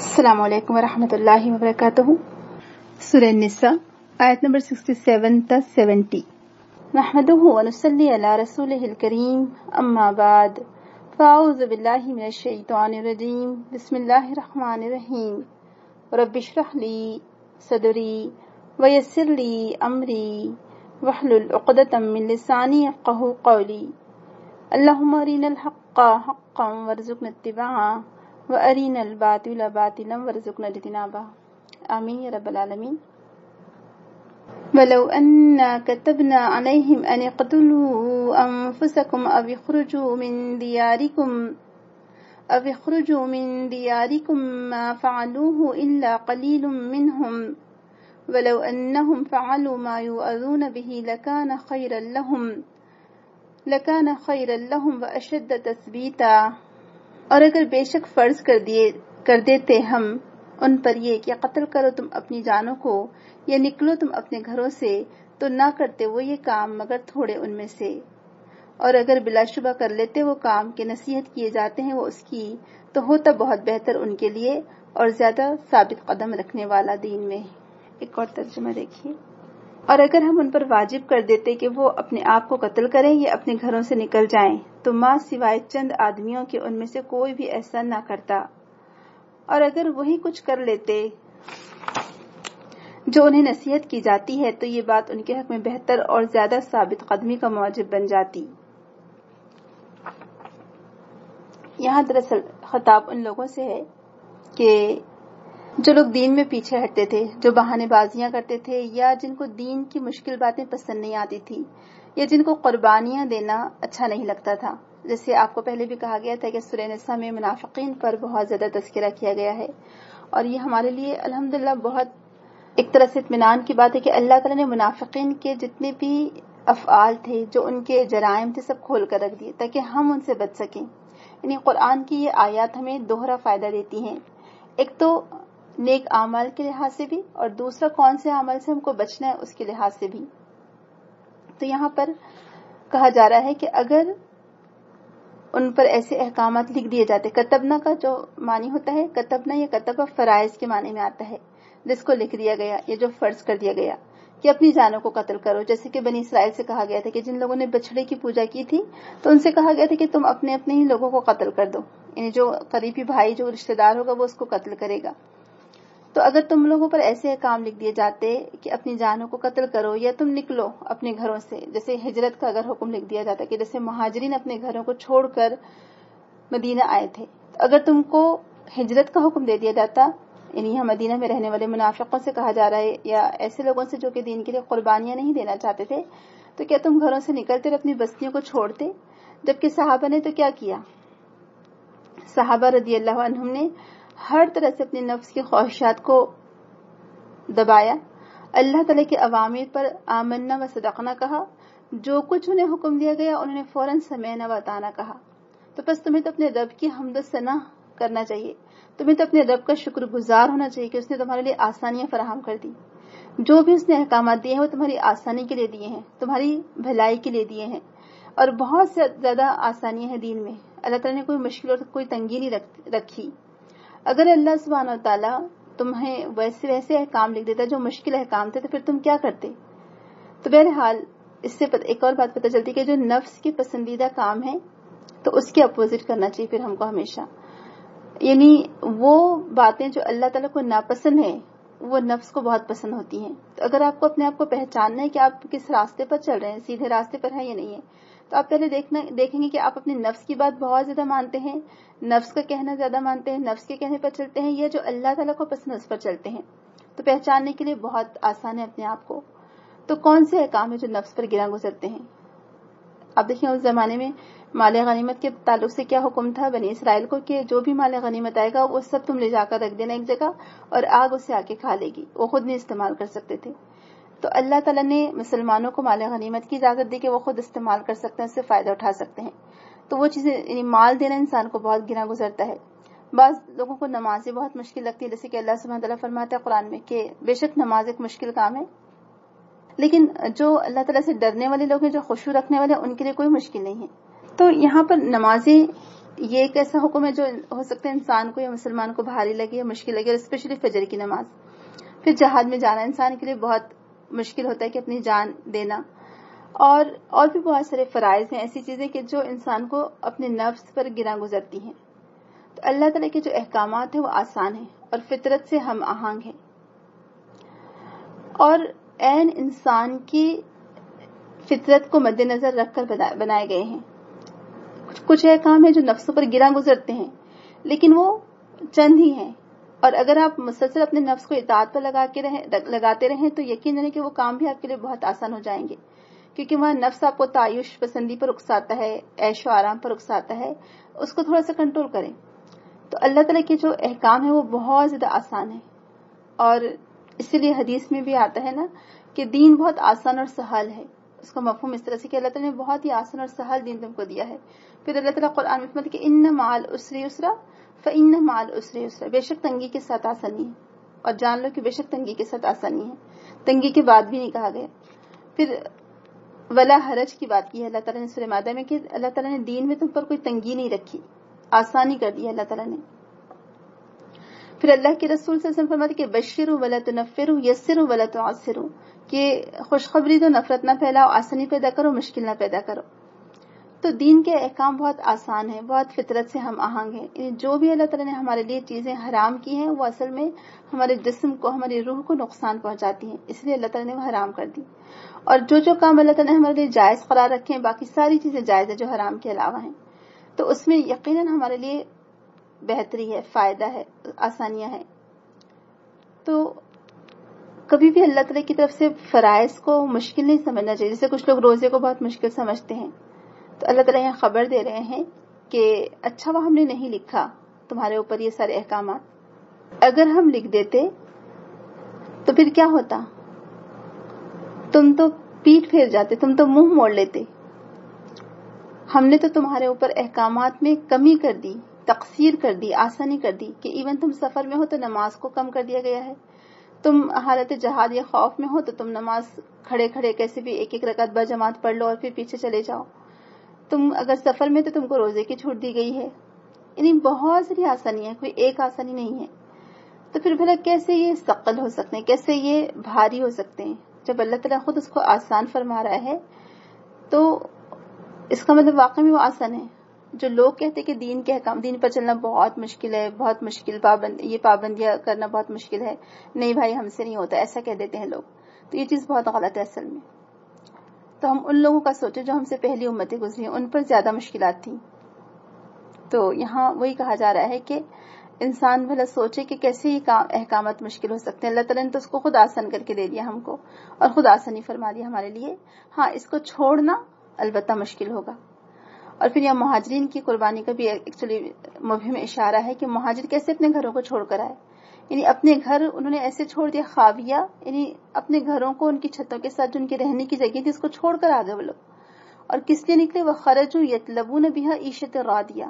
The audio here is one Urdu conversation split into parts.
السلام علیکم ورحمۃ اللہ وبرکاتہ۔ سورہ النساء آیت نمبر 67 تا 70۔ نحمده ونصلی علی رسولہ الکریم، اما بعد، فاعوذ باللہ من الشیطان الرجیم، بسم اللہ الرحمن الرحیم۔ رب اشرح لی صدری ویسر لی امری واحلل عقدۃ من لسانی یفقہوا قولی۔ اللہم ارنا الحق حقا وارزقنا اتباعہ وَأَرِنَا الْبَاطِلَ بَاطِلًا وَارْزُقْنَا اجْتِنَابَهُ آمین یا رب العالمین۔ وَلَوْ أَنَّا كَتَبْنَا عَلَيْهِمْ أَنِ اقْتُلُوا أَنفُسَكُمْ أَوْ اخْرُجُوا مِنْ دِيَارِكُمْ مَا فَعَلُوهُ إِلَّا قَلِيلٌ مِّنْهُمْ وَلَوْ أَنَّهُمْ فَعَلُوا مَا يُوعَظُونَ بِهِ لَكَانَ خَيْرًا لَّهُمْ وَأَشَدَّ تَثْبِيتًا۔ اور اگر بے شک فرض کر دیتے ہم ان پر یہ کہ قتل کرو تم اپنی جانوں کو یا نکلو تم اپنے گھروں سے، تو نہ کرتے وہ یہ کام مگر تھوڑے ان میں سے۔ اور اگر بلا شبہ کر لیتے وہ کام کہ نصیحت کیے جاتے ہیں وہ اس کی، تو ہوتا بہت بہتر ان کے لیے اور زیادہ ثابت قدم رکھنے والا دین میں۔ ایک اور ترجمہ دیکھیے۔ اور اگر ہم ان پر واجب کر دیتے کہ وہ اپنے آپ کو قتل کریں یا اپنے گھروں سے نکل جائیں، تو ماں سوائے چند آدمیوں کے ان میں سے کوئی بھی ایسا نہ کرتا۔ اور اگر وہی کچھ کر لیتے جو انہیں نصیحت کی جاتی ہے، تو یہ بات ان کے حق میں بہتر اور زیادہ ثابت قدمی کا موجب بن جاتی۔ یہاں دراصل خطاب ان لوگوں سے ہے کہ جو لوگ دین میں پیچھے ہٹتے تھے، جو بہانے بازیاں کرتے تھے، یا جن کو دین کی مشکل باتیں پسند نہیں آتی تھی، یا جن کو قربانیاں دینا اچھا نہیں لگتا تھا۔ جیسے آپ کو پہلے بھی کہا گیا تھا کہ سورہ نساء میں منافقین پر بہت زیادہ تذکرہ کیا گیا ہے، اور یہ ہمارے لیے الحمدللہ بہت ایک طرح سے اطمینان کی بات ہے کہ اللہ تعالیٰ نے منافقین کے جتنے بھی افعال تھے، جو ان کے جرائم تھے، سب کھول کر رکھ دیے تاکہ ہم ان سے بچ سکیں۔ یعنی قرآن کی یہ آیات ہمیں دوہرا فائدہ دیتی ہیں، ایک تو نیک اعمال کے لحاظ سے بھی، اور دوسرا کون سے عمل سے ہم کو بچنا ہے اس کے لحاظ سے بھی۔ تو یہاں پر کہا جا رہا ہے کہ اگر ان پر ایسے احکامات لکھ دیے جاتے، کتبنا کا جو معنی ہوتا ہے، کتبنا یا کتبہ فرائض کے معنی میں آتا ہے، جس کو لکھ دیا گیا یا جو فرض کر دیا گیا کہ اپنی جانوں کو قتل کرو۔ جیسے کہ بنی اسرائیل سے کہا گیا تھا کہ جن لوگوں نے بچڑے کی پوجا کی تھی، تو ان سے کہا گیا تھا کہ تم اپنے اپنے ہی لوگوں کو قتل کر دو، یعنی جو قریبی بھائی جو رشتہ دار ہوگا وہ اس کو قتل کرے گا۔ تو اگر تم لوگوں پر ایسے کام لکھ دیے جاتے کہ اپنی جانوں کو قتل کرو یا تم نکلو اپنے گھروں سے، جیسے ہجرت کا اگر حکم لکھ دیا جاتا کہ جیسے مہاجرین اپنے گھروں کو چھوڑ کر مدینہ آئے تھے، تو اگر تم کو ہجرت کا حکم دے دیا جاتا، یعنی یہاں مدینہ میں رہنے والے منافقوں سے کہا جا رہا ہے یا ایسے لوگوں سے جو کہ دین کے لیے قربانیاں نہیں دینا چاہتے تھے، تو کیا تم گھروں سے نکلتے اور اپنی بستیوں کو چھوڑتے؟ جبکہ صحابہ نے تو کیا کیا؟ صحابہ رضی اللہ عنہم نے ہر طرح سے اپنے نفس کی خواہشات کو دبایا، اللہ تعالیٰ کے اوامر پر آمنا و صدقنا کہا، جو کچھ انہیں حکم دیا گیا انہوں نے فوراً سمعنا و اطعنا کہا۔ تو بس تمہیں تو اپنے رب کی حمد و ثنا کرنا چاہیے، تمہیں تو اپنے رب کا شکر گزار ہونا چاہیے کہ اس نے تمہارے لیے آسانیاں فراہم کر دی۔ جو بھی اس نے احکامات دیے ہیں وہ تمہاری آسانی کے لیے دیے ہیں، تمہاری بھلائی کے لیے دیے ہیں، اور بہت سے زیادہ آسانیاں ہیں دین میں۔ اللہ تعالیٰ نے کوئی مشکل اور کوئی تنگی نہیں رکھی۔ اگر اللہ سبحانہ و تعالیٰ تمہیں ویسے احکام لکھ دیتا جو مشکل احکام تھے، تو پھر تم کیا کرتے؟ تو بہرحال اس سے ایک اور بات پتہ چلتی کہ جو نفس کے پسندیدہ کام ہے تو اس کے اپوزٹ کرنا چاہیے پھر ہم کو ہمیشہ، یعنی وہ باتیں جو اللہ تعالیٰ کو ناپسند ہیں وہ نفس کو بہت پسند ہوتی ہیں۔ تو اگر آپ کو اپنے آپ کو پہچاننا ہے کہ آپ کس راستے پر چل رہے ہیں، سیدھے راستے پر ہے یا نہیں ہے، تو آپ پہلے دیکھیں گے کہ آپ اپنے نفس کی بات بہت زیادہ مانتے ہیں، نفس کا کہنا زیادہ مانتے ہیں، نفس کے کہنے پر چلتے ہیں، یا جو اللہ تعالیٰ کو پسند ہے اس پر چلتے ہیں۔ تو پہچاننے کے لیے بہت آسان ہے اپنے آپ کو۔ تو کون سے احکام ہیں جو نفس پر گراں گزرتے ہیں؟ آپ دیکھیں اس زمانے میں مال غنیمت کے تعلق سے کیا حکم تھا بنی اسرائیل کو کہ جو بھی مال غنیمت آئے گا وہ سب تم لے جا کر رکھ دینا ایک جگہ، اور آگ اسے آ کے کھا لے گی، وہ خود نہیں استعمال کر سکتے تھے۔ تو اللہ تعالیٰ نے مسلمانوں کو مال غنیمت کی اجازت دی کہ وہ خود استعمال کر سکتے ہیں، اس سے فائدہ اٹھا سکتے ہیں۔ تو وہ چیزیں یعنی مال دینا انسان کو بہت گراں گزرتا ہے۔ بعض لوگوں کو نمازیں بہت مشکل لگتی ہے، جیسے کہ اللہ سبحانہ تعالیٰ فرماتا ہے قرآن میں کہ بے شک نماز ایک مشکل کام ہے، لیکن جو اللہ تعالیٰ سے ڈرنے والے لوگ ہیں، جو خشوع رکھنے والے ہیں، ان کے لیے کوئی مشکل نہیں ہے۔ تو یہاں پر نمازیں یہ ایک ایسا حکم ہے جو ہو سکتا ہے انسان کو یا مسلمان کو بھاری لگے یا مشکل لگے، اور اسپیشلی فجر کی نماز. پھر جہاد میں جانا انسان کے لیے بہت مشکل ہوتا ہے کہ اپنی جان دینا، اور بھی بہت سارے فرائض ہیں، ایسی چیزیں کہ جو انسان کو اپنے نفس پر گراں گزرتی ہیں. تو اللہ تعالیٰ کے جو احکامات ہیں وہ آسان ہیں اور فطرت سے ہم آہنگ ہیں، اور عین انسان کی فطرت کو مد نظر رکھ کر بنائے گئے ہیں. کچھ احکام ہیں جو نفسوں پر گراں گزرتے ہیں لیکن وہ چند ہی ہیں، اور اگر آپ مسلسل اپنے نفس کو اطاعت پر لگاتے رہیں تو یقین ہے کہ وہ کام بھی آپ کے لیے بہت آسان ہو جائیں گے، کیونکہ وہاں نفس آپ کو تعیش پسندی پر اکساتا ہے، عیش و آرام پر اکساتا ہے. اس کو تھوڑا سا کنٹرول کریں. تو اللہ تعالیٰ کے جو احکام ہیں وہ بہت زیادہ آسان ہیں، اور اسی لیے حدیث میں بھی آتا ہے نا کہ دین بہت آسان اور سہل ہے. اس کا مفہوم اس طرح سے کہ اللہ تعالیٰ نے بہت ہی آسان اور سہل دین تم کو دیا ہے. پھر اللہ تعالیٰ قرآن میں فرماتا ہے کہ ان مع العسر یسرا فإن مع العسر یسرا، بے شک تنگی کے ساتھ آسانی ہے، اور جان لو کہ بے شک تنگی کے ساتھ آسانی ہے. تنگی کے بعد بھی نہیں کہا گیا. پھر ولا حرج کی بات کی ہے اللہ تعالیٰ نے سورہ مائدہ میں کہ اللہ تعالیٰ نے دین میں تم پر کوئی تنگی نہیں رکھی، آسانی کر دی ہے اللہ تعالیٰ نے. پھر اللہ کے رسول صلی اللہ علیہ وسلم فرماتے کہ بشروا ولا تنفروا یسروا ولا تعسروا، کہ خوشخبری دو، نفرت نہ پھیلاؤ، آسانی پیدا کرو، مشکل نہ پیدا کرو. تو دین کے احکام بہت آسان ہیں، بہت فطرت سے ہم آہنگ ہیں. یعنی جو بھی اللہ تعالیٰ نے ہمارے لیے چیزیں حرام کی ہیں وہ اصل میں ہمارے جسم کو، ہماری روح کو نقصان پہنچاتی ہیں، اس لیے اللہ تعالیٰ نے وہ حرام کر دی. اور جو کام اللہ تعالیٰ نے ہمارے لیے جائز قرار رکھے ہیں، باقی ساری چیزیں جائز ہیں جو حرام کے علاوہ ہیں، تو اس میں یقیناً ہمارے لیے بہتری ہے، فائدہ ہے، آسانیاں ہیں. تو کبھی بھی اللہ تعالیٰ کی طرف سے فرائض کو مشکل نہیں سمجھنا چاہیے. جیسے کچھ لوگ روزے کو بہت مشکل سمجھتے ہیں، تو اللہ تعالیٰ یہاں خبر دے رہے ہیں کہ اچھا وہ ہم نے نہیں لکھا تمہارے اوپر یہ سارے احکامات، اگر ہم لکھ دیتے تو پھر کیا ہوتا؟ تم تو پیٹ پھیر جاتے، تم تو منہ موڑ لیتے. ہم نے تو تمہارے اوپر احکامات میں کمی کر دی، تقصیر کر دی، آسانی کر دی، کہ ایون تم سفر میں ہو تو نماز کو کم کر دیا گیا ہے. تم حالت جہاد یا خوف میں ہو تو تم نماز کھڑے کھڑے کیسے بھی ایک ایک رکعت بجماعت پڑھ لو اور پھر پیچھے چلے جاؤ. تم اگر سفر میں تو تم کو روزے کی چھوٹ دی گئی ہے. یعنی بہت ساری آسانی ہے، کوئی ایک آسانی نہیں ہے. تو پھر بھلا کیسے یہ ثقل ہو سکتے ہیں، کیسے یہ بھاری ہو سکتے ہیں؟ جب اللہ تعالیٰ خود اس کو آسان فرما رہا ہے تو اس کا مطلب واقعی میں وہ آسان ہے. جو لوگ کہتے کہ دین کے احکام، دین پر چلنا بہت مشکل ہے، بہت مشکل، یہ پابندیاں کرنا بہت مشکل ہے، نہیں بھائی ہم سے نہیں ہوتا، ایسا کہہ دیتے ہیں لوگ. تو یہ چیز بہت غلط ہے اصل میں. تو ہم ان لوگوں کا سوچیں جو ہم سے پہلی امتیں گزری ہیں، ان پر زیادہ مشکلات تھیں. تو یہاں وہی کہا جا رہا ہے کہ انسان بھلا سوچے کہ کیسے یہ احکامات مشکل ہو سکتے ہیں. اللہ تعالیٰ نے تو اس کو خود آسان کر کے دے دیا ہم کو، اور خود آسانی فرما دیا ہمارے لیے. ہاں اس کو چھوڑنا البتہ مشکل ہوگا. اور پھر یہاں مہاجرین کی قربانی کا بھی ایکچولی مبہم اشارہ ہے کہ مہاجر کیسے اپنے گھروں کو چھوڑ کر آئے. یعنی اپنے گھر انہوں نے ایسے چھوڑ دیا، خاویہ، یعنی اپنے گھروں کو ان کی چھتوں کے ساتھ جو ان کی رہنے کی جگہ تھی اس کو چھوڑ کر آ گئے وہ لوگ. اور کس لیے نکلے؟ وَخَرَجُوا يَطْلَبُونَ بِهَا عِيشَةً رَاضِيَةً،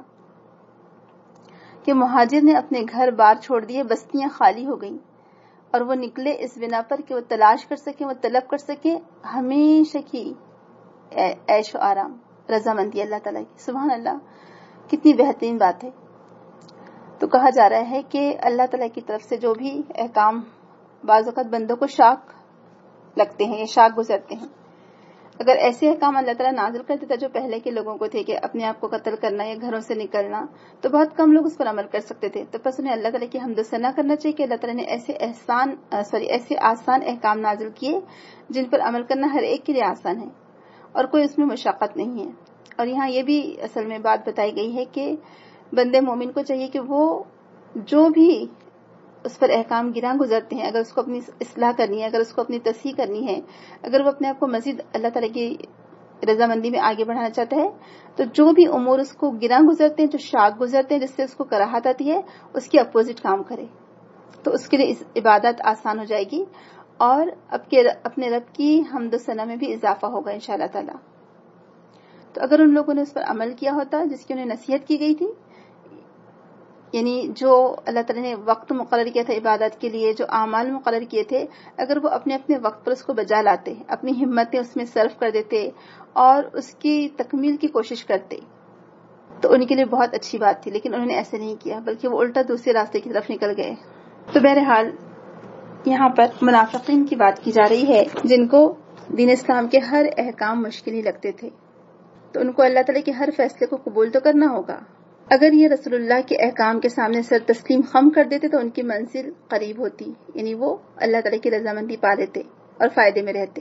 کہ مہاجر نے اپنے گھر بار چھوڑ دیے، بستیاں خالی ہو گئیں، اور وہ نکلے اس بنا پر کہ وہ تلاش کر سکیں، وہ طلب کر سکیں ہمیشہ کی عیش و آرام، رضامندی اللہ تعالیٰ کی. سبحان اللہ، کتنی بہترین بات ہے. تو کہا جا رہا ہے کہ اللہ تعالیٰ کی طرف سے جو بھی احکام بعض اوقات بندوں کو شاق لگتے ہیں یا شاق گزرتے ہیں، اگر ایسے احکام اللہ تعالیٰ نازل کر دیتا جو پہلے کے لوگوں کو تھے کہ اپنے آپ کو قتل کرنا یا گھروں سے نکلنا، تو بہت کم لوگ اس پر عمل کر سکتے تھے. تو بس انہیں اللہ تعالیٰ کی حمد و ثنا کرنا چاہیے کہ اللہ تعالیٰ نے ایسے آسان احکام نازل کیے جن پر عمل کرنا ہر ایک کے لیے آسان ہے اور کوئی اس میں مشقت نہیں ہے. اور یہاں یہ بھی اصل میں بات بتائی گئی ہے کہ بندے مومن کو چاہیے کہ وہ جو بھی اس پر احکام گراں گزرتے ہیں، اگر اس کو اپنی اصلاح کرنی ہے، اگر اس کو اپنی تصحیح کرنی ہے، اگر وہ اپنے آپ کو مزید اللہ تعالیٰ کی رضامندی میں آگے بڑھانا چاہتا ہے، تو جو بھی امور اس کو گراں گزرتے ہیں، جو شاق گزرتے ہیں، جس سے اس کو کراہت آتی ہے، اس کی اپوزٹ کام کرے، تو اس کے لیے عبادت آسان ہو جائے گی اور اپنے رب کی حمد و ثنا میں بھی اضافہ ہوگا انشاءاللہ تعالی. تو اگر ان لوگوں نے اس پر عمل کیا ہوتا جس کی انہیں نصیحت کی گئی تھی، یعنی جو اللہ تعالیٰ نے وقت مقرر کیا تھا عبادت کے لیے، جو اعمال مقرر کیے تھے، اگر وہ اپنے اپنے وقت پر اس کو بجا لاتے، اپنی ہمتیں اس میں صرف کر دیتے اور اس کی تکمیل کی کوشش کرتے، تو ان کے لیے بہت اچھی بات تھی، لیکن انہوں نے ایسے نہیں کیا، بلکہ وہ الٹا دوسرے راستے کی طرف نکل گئے۔ تو بہرحال یہاں پر منافقین کی بات کی جا رہی ہے، جن کو دین اسلام کے ہر احکام مشکل ہی لگتے تھے، تو ان کو اللہ تعالیٰ کے ہر فیصلے کو قبول تو کرنا ہوگا۔ اگر یہ رسول اللہ کے احکام کے سامنے سر تسلیم خم کر دیتے تو ان کی منزل قریب ہوتی، یعنی وہ اللہ تعالیٰ کی رضامندی پا لیتے اور فائدے میں رہتے،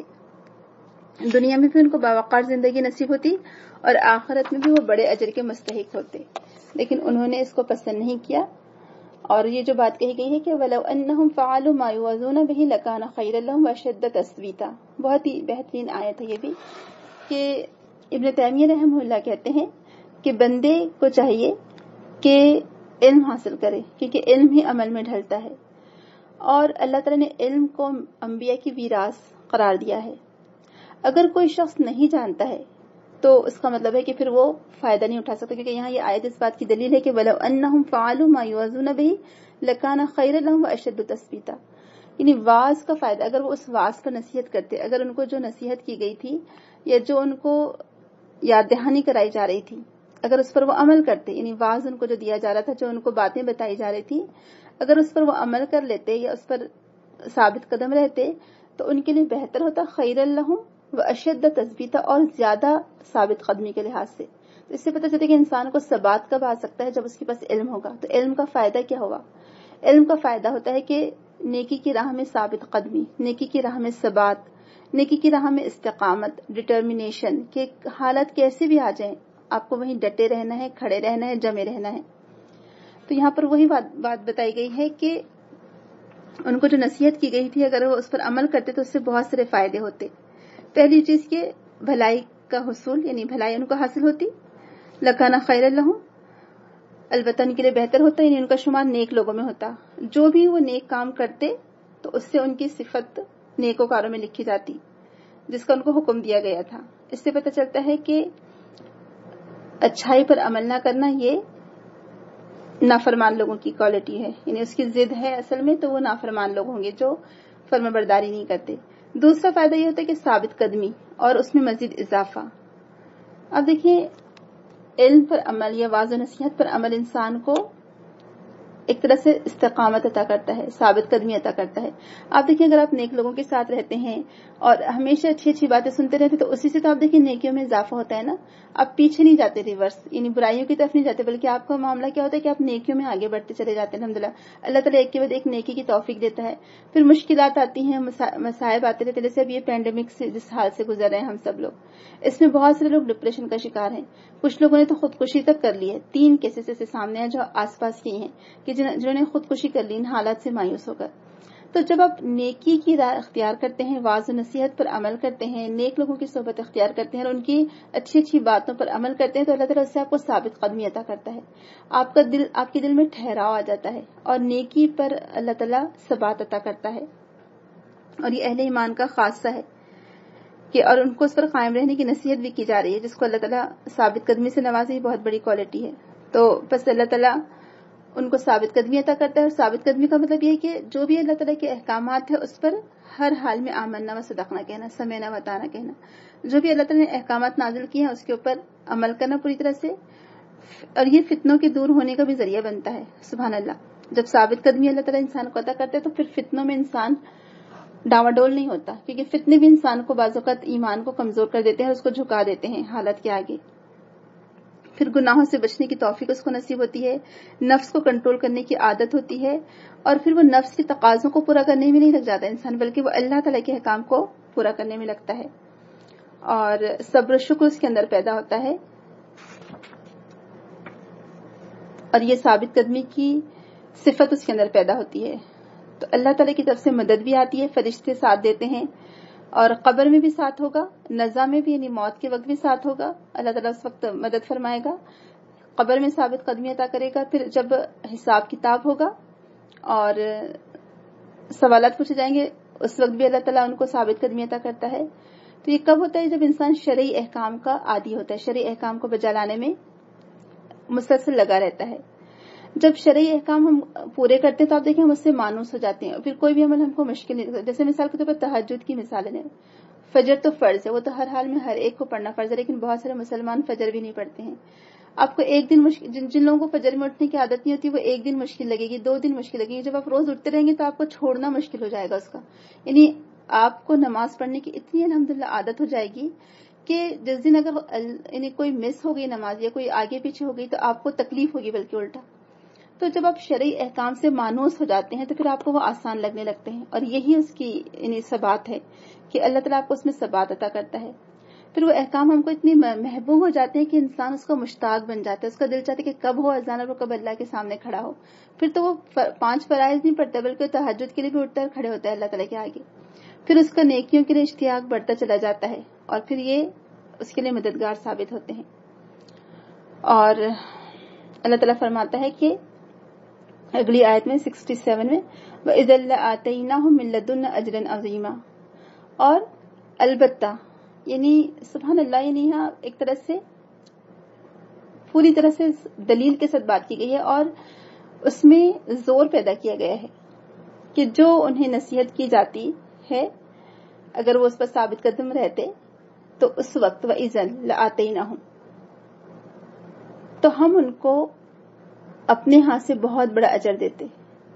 دنیا میں بھی ان کو باوقار زندگی نصیب ہوتی اور آخرت میں بھی وہ بڑے اجر کے مستحق ہوتے، لیکن انہوں نے اس کو پسند نہیں کیا۔ اور یہ جو بات کہی گئی ہے کہ وَلَوْ أَنَّهُمْ فَعَلُوا مَا يُوعَظُونَ بِهِ لَكَانَ خَيْرًا لَهُمْ وَأَشَدَّ تَثْبِيتًا، بہت ہی بہترین آیت ہے یہ بھی، کہ ابن تیمیہ رحمہ اللہ کہتے ہیں کہ بندے کو چاہیے کہ علم حاصل کرے، کیونکہ علم ہی عمل میں ڈھلتا ہے، اور اللہ تعالیٰ نے علم کو انبیاء کی میراث قرار دیا ہے۔ اگر کوئی شخص نہیں جانتا ہے تو اس کا مطلب ہے کہ پھر وہ فائدہ نہیں اٹھا سکتا، کیونکہ یہاں یہ آیت اس بات کی دلیل ہے کہ وَلَوْ أَنَّهُمْ فَعَلُوا مَا يُوعَظُونَ بِهِ لَكَانَ خَيْرًا لَهُمْ وَأَشَدُّ تَثْبِيتًا، یعنی واعظ کا فائدہ، اگر وہ اس واعظ پر نصیحت کرتے، اگر ان کو جو نصیحت کی گئی تھی یا جو ان کو یاد دہانی کرائی جا رہی تھی، اگر اس پر وہ عمل کرتے، یعنی واعظ ان کو جو دیا جا رہا تھا، جو ان کو باتیں بتائی جا رہی تھی، اگر اس پر وہ عمل کر لیتے یا اس پر ثابت قدم رہتے تو ان کے لیے بہتر ہوتا، خَيْرًا لَهُمْ وَأَشَدَّ تَثْبِيتًا، اور زیادہ ثابت قدمی کے لحاظ سے۔ تو اس سے پتہ چلتا ہے کہ انسان کو ثبات کب آ سکتا ہے، جب اس کے پاس علم ہوگا۔ تو علم کا فائدہ کیا ہوا؟ علم کا فائدہ ہوتا ہے کہ نیکی کی راہ میں ثابت قدمی، نیکی کی راہ میں ثبات، نیکی کی راہ میں استقامت، ڈٹرمنیشن، کہ حالت کیسے بھی آ جائیں آپ کو وہیں ڈٹے رہنا ہے، کھڑے رہنا ہے، جمے رہنا ہے۔ تو یہاں پر وہی بات بتائی گئی ہے کہ ان کو جو نصیحت کی گئی تھی، اگر وہ اس پر عمل کرتے تو اس سے بہت سارے فائدے ہوتے۔ پہلی چیز کہ بھلائی کا حصول، یعنی بھلائی ان کو حاصل ہوتی، لکانا خیر لہم، البتہ ان کے لیے بہتر ہوتا، یعنی ان کا شمار نیک لوگوں میں ہوتا، جو بھی وہ نیک کام کرتے تو اس سے ان کی صفت نیکوکاروں میں لکھی جاتی، جس کا ان کو حکم دیا گیا تھا۔ اس سے پتہ چلتا ہے کہ اچھائی پر عمل نہ کرنا یہ نافرمان لوگوں کی کوالٹی ہے، یعنی اس کی ضد ہے اصل میں، تو وہ نافرمان لوگ ہوں گے جو فرمانبرداری نہیں کرتے۔ دوسرا فائدہ یہ ہوتا ہے کہ ثابت قدمی اور اس میں مزید اضافہ۔ اب دیکھیں، علم پر عمل یا واضح نصیحت پر عمل انسان کو ایک طرح سے استقامت عطا کرتا ہے، ثابت قدمی عطا کرتا ہے۔ آپ دیکھیں، اگر آپ نیک لوگوں کے ساتھ رہتے ہیں اور ہمیشہ اچھی اچھی باتیں سنتے رہتے تو اسی سے تو آپ دیکھیں نیکیوں میں اضافہ ہوتا ہے نا، آپ پیچھے نہیں جاتے ریورس، یعنی برائیوں کی طرف نہیں جاتے، بلکہ آپ کا معاملہ کیا ہوتا ہے کہ آپ نیکیوں میں آگے بڑھتے چلے جاتے ہیں۔ الحمدللہ اللہ تعالیٰ ایک کے بعد ایک نیکی کی توفیق دیتا ہے۔ پھر مشکلات آتی ہیں، مصائب آتے رہتے، جیسے اب یہ پینڈیمک سے جس حال سے گزر رہے ہیں ہم سب لوگ، اس میں بہت سارے لوگ ڈپریشن کا شکار ہیں، کچھ لوگوں نے تو خودکشی تک کر لی ہے۔ 3 کیسز ایسے سامنے ہیں جو آس پاس کی ہیں کہ جنہوں نے خودکشی کر لی ان حالات سے مایوس ہو کر۔ تو جب آپ نیکی کی راہ اختیار کرتے ہیں، واعظ و نصیحت پر عمل کرتے ہیں، نیک لوگوں کی صحبت اختیار کرتے ہیں اور ان کی اچھی اچھی باتوں پر عمل کرتے ہیں، تو اللہ تعالیٰ اس سے آپ کو ثابت قدمی عطا کرتا ہے، آپ کے دل میں ٹھہراؤ آ جاتا ہے اور نیکی پر اللہ تعالیٰ ثبات عطا کرتا ہے۔ اور یہ اہل ایمان کا خاصہ ہے کہ اور ان کو اس پر قائم رہنے کی نصیحت بھی کی جا رہی ہے، جس کو اللہ تعالیٰ ثابت قدمی سے نوازے، بہت بڑی کوالٹی ہے۔ تو بس اللہ تعالیٰ ان کو ثابت قدمی عطا کرتا ہے، اور ثابت قدمی کا مطلب یہ ہے کہ جو بھی اللہ تعالیٰ کے احکامات ہیں اس پر ہر حال میں آمنا و صدقنا کہنا، سمعنا و اطعنا کہنا، جو بھی اللہ تعالیٰ نے احکامات نازل کیے ہیں اس کے اوپر عمل کرنا پوری طرح سے، اور یہ فتنوں کے دور ہونے کا بھی ذریعہ بنتا ہے۔ سبحان اللہ، جب ثابت قدمی اللہ تعالیٰ انسان کو عطا کرتے ہیں تو پھر فتنوں میں انسان ڈاواڈول نہیں ہوتا، کیونکہ فتنے بھی انسان کو بعض اوقات ایمان کو کمزور کر دیتے ہیں اور اس کو جھکا دیتے ہیں حالت کے آگے۔ پھر گناہوں سے بچنے کی توفیق اس کو نصیب ہوتی ہے، نفس کو کنٹرول کرنے کی عادت ہوتی ہے، اور پھر وہ نفس کے تقاضوں کو پورا کرنے میں نہیں لگ جاتا انسان، بلکہ وہ اللہ تعالیٰ کے احکام کو پورا کرنے میں لگتا ہے، اور صبر و شکر اس کے اندر پیدا ہوتا ہے، اور یہ ثابت قدمی کی صفت اس کے اندر پیدا ہوتی ہے۔ تو اللہ تعالیٰ کی طرف سے مدد بھی آتی ہے، فرشتے ساتھ دیتے ہیں، اور قبر میں بھی ساتھ ہوگا، نزا میں بھی، یعنی موت کے وقت بھی ساتھ ہوگا، اللہ تعالیٰ اس وقت مدد فرمائے گا، قبر میں ثابت قدمی عطا کرے گا۔ پھر جب حساب کتاب ہوگا اور سوالات پوچھے جائیں گے اس وقت بھی اللہ تعالیٰ ان کو ثابت قدمی عطا کرتا ہے۔ تو یہ کب ہوتا ہے؟ جب انسان شرعی احکام کا عادی ہوتا ہے، شرعی احکام کو بجا لانے میں مسلسل لگا رہتا ہے۔ جب شرعی احکام ہم پورے کرتے ہیں تو آپ دیکھیں ہم اس سے مانوس ہو جاتے ہیں، پھر کوئی بھی عمل ہم کو مشکل نہیں لگتا۔ جیسے مثال کے طور پر تہجد کی مثال ہے، فجر تو فرض ہے، وہ تو ہر حال میں ہر ایک کو پڑھنا فرض ہے، لیکن بہت سارے مسلمان فجر بھی نہیں پڑھتے ہیں، آپ کو ایک دن مشکل، جن لوگوں کو فجر میں اٹھنے کی عادت نہیں ہوتی وہ ایک دن مشکل لگے گی، 2 دن مشکل لگے گی، جب آپ روز اٹھتے رہیں گے تو آپ کو چھوڑنا مشکل ہو جائے گا اس کا. یعنی آپ کو نماز پڑھنے کی اتنی الحمدللہ عادت ہو جائے گی کہ جس دن اگر یعنی کوئی مس ہو گئی نماز یا کوئی آگے پیچھے ہو گئی تو آپ کو تکلیف ہوگی بلکہ الٹا. تو جب آپ شرعی احکام سے مانوس ہو جاتے ہیں تو پھر آپ کو وہ آسان لگنے لگتے ہیں، اور یہی اس کی یعنی ثبات ہے کہ اللہ تعالیٰ آپ کو اس میں ثبات عطا کرتا ہے. پھر وہ احکام ہم کو اتنے محبوب ہو جاتے ہیں کہ انسان اس کا مشتاق بن جاتا ہے، اس کا دل چاہتا ہے کہ کب ہو اذان اور وہ کب اللہ کے سامنے کھڑا ہو. پھر تو وہ 5 فرائض نہیں پڑھتا بلکہ تہجد کے لیے بھی اٹھتا ہے اور کھڑے ہوتا ہے اللہ تعالیٰ کے آگے. پھر اس کا نیکیوں کے لیے اشتیاق بڑھتا چلا جاتا ہے اور پھر یہ اس کے لیے مددگار ثابت ہوتے ہیں. اور اللہ تعالیٰ فرماتا ہے کہ اگلی آیت میں 67 میں وَإِذَا لَآتَيْنَاهُم مِّن لَّدُنَّا أَجْرًا عَظِيمًا، اور البتہ یعنی سبحان اللہ، یعنی یہاں ایک طرح سے پوری طرح سے دلیل کے ساتھ بات کی گئی ہے اور اس میں زور پیدا کیا گیا ہے کہ جو انہیں نصیحت کی جاتی ہے اگر وہ اس پر ثابت قدم رہتے تو اس وقت وَإِذًا لَآتَيْنَاهُم، تو ہم ان کو اپنے ہاتھ سے بہت بڑا اجر دیتے.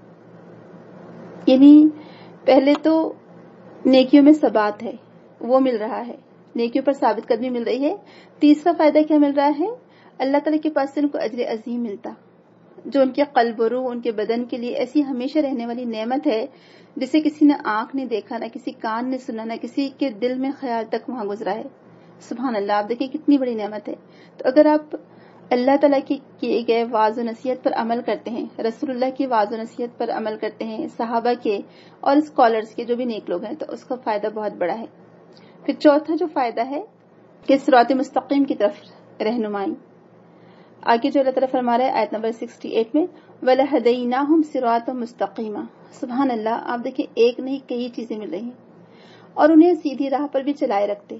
یعنی پہلے تو نیکیوں میں ثبات ہے، وہ مل رہا ہے، نیکیوں پر ثابت قدمی مل رہی ہے. تیسرا فائدہ کیا مل رہا ہے؟ اللہ تعالیٰ کے پاس سے ان کو اجر عظیم ملتا، جو ان کے قلب و روح، ان کے بدن کے لیے ایسی ہمیشہ رہنے والی نعمت ہے جسے کسی نے آنکھ نے دیکھا، نہ کسی کان نے سنا، نہ کسی کے دل میں خیال تک وہاں گزرا ہے. سبحان اللہ، آپ دیکھیں کتنی بڑی نعمت ہے. تو اگر آپ اللہ تعالیٰ کی کیے گئے واعظ و نصیحت پر عمل کرتے ہیں، رسول اللہ کی واعظ و نصیحت پر عمل کرتے ہیں، صحابہ کے اور اسکالرز کے جو بھی نیک لوگ ہیں، تو اس کا فائدہ بہت بڑا ہے. پھر چوتھا جو فائدہ ہے کہ صراط مستقیم کی طرف رہنمائی. آگے جو اللہ تعالیٰ فرما رہا ہے آیت نمبر 68 میں وَلَهَدَيْنَاهُمْ صِرَاطًا مُسْتَقِيمًا. سبحان اللہ، آپ دیکھیں ایک نہیں کئی چیزیں مل رہی ہیں اور انہیں سیدھی راہ پر بھی چلائے رکھتے.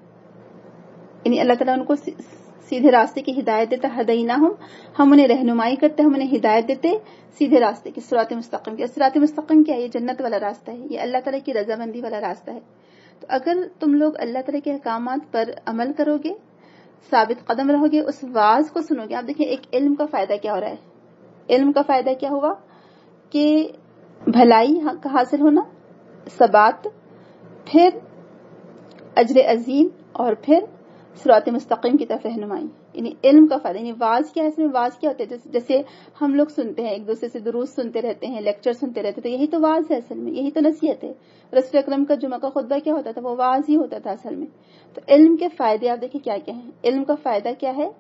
یعنی اللہ تعالیٰ ان کو سیدھے راستے کی ہدایت دیتا. ہدیناہم، ہم انہیں رہنمائی کرتے، ہم انہیں ہدایت دیتے سیدھے راستے کی، صراط مستقیم کی. صراط مستقیم کیا ہے؟ یہ جنت والا راستہ ہے، یہ اللہ تعالیٰ کی رضامندی والا راستہ ہے. تو اگر تم لوگ اللہ تعالیٰ کے احکامات پر عمل کرو گے، ثابت قدم رہو گے، اس واعظ کو سنو گے. آپ دیکھیں ایک علم کا فائدہ کیا ہو رہا ہے. علم کا فائدہ کیا ہوا کہ بھلائی کا حاصل ہونا، ثبات، پھر اجر عظیم، اور پھر صراط مستقیم کی طرف رہنمائی. یعنی علم کا فائدہ. یعنی واعظ کیا ہے؟ اس میں واعظ کیا ہوتا ہے؟ جیسے ہم لوگ سنتے ہیں، ایک دوسرے سے دروس سنتے رہتے ہیں، لیکچر سنتے رہتے ہیں، تو یہی تو واعظ ہے اصل میں، یہی تو نصیحت ہے. رسول اکرم کا جمعہ کا خطبہ کیا ہوتا تھا؟ وہ واعظ ہی ہوتا تھا اصل میں. تو علم کے فائدے آپ دیکھیں کیا کیا ہیں. علم کا فائدہ کیا ہے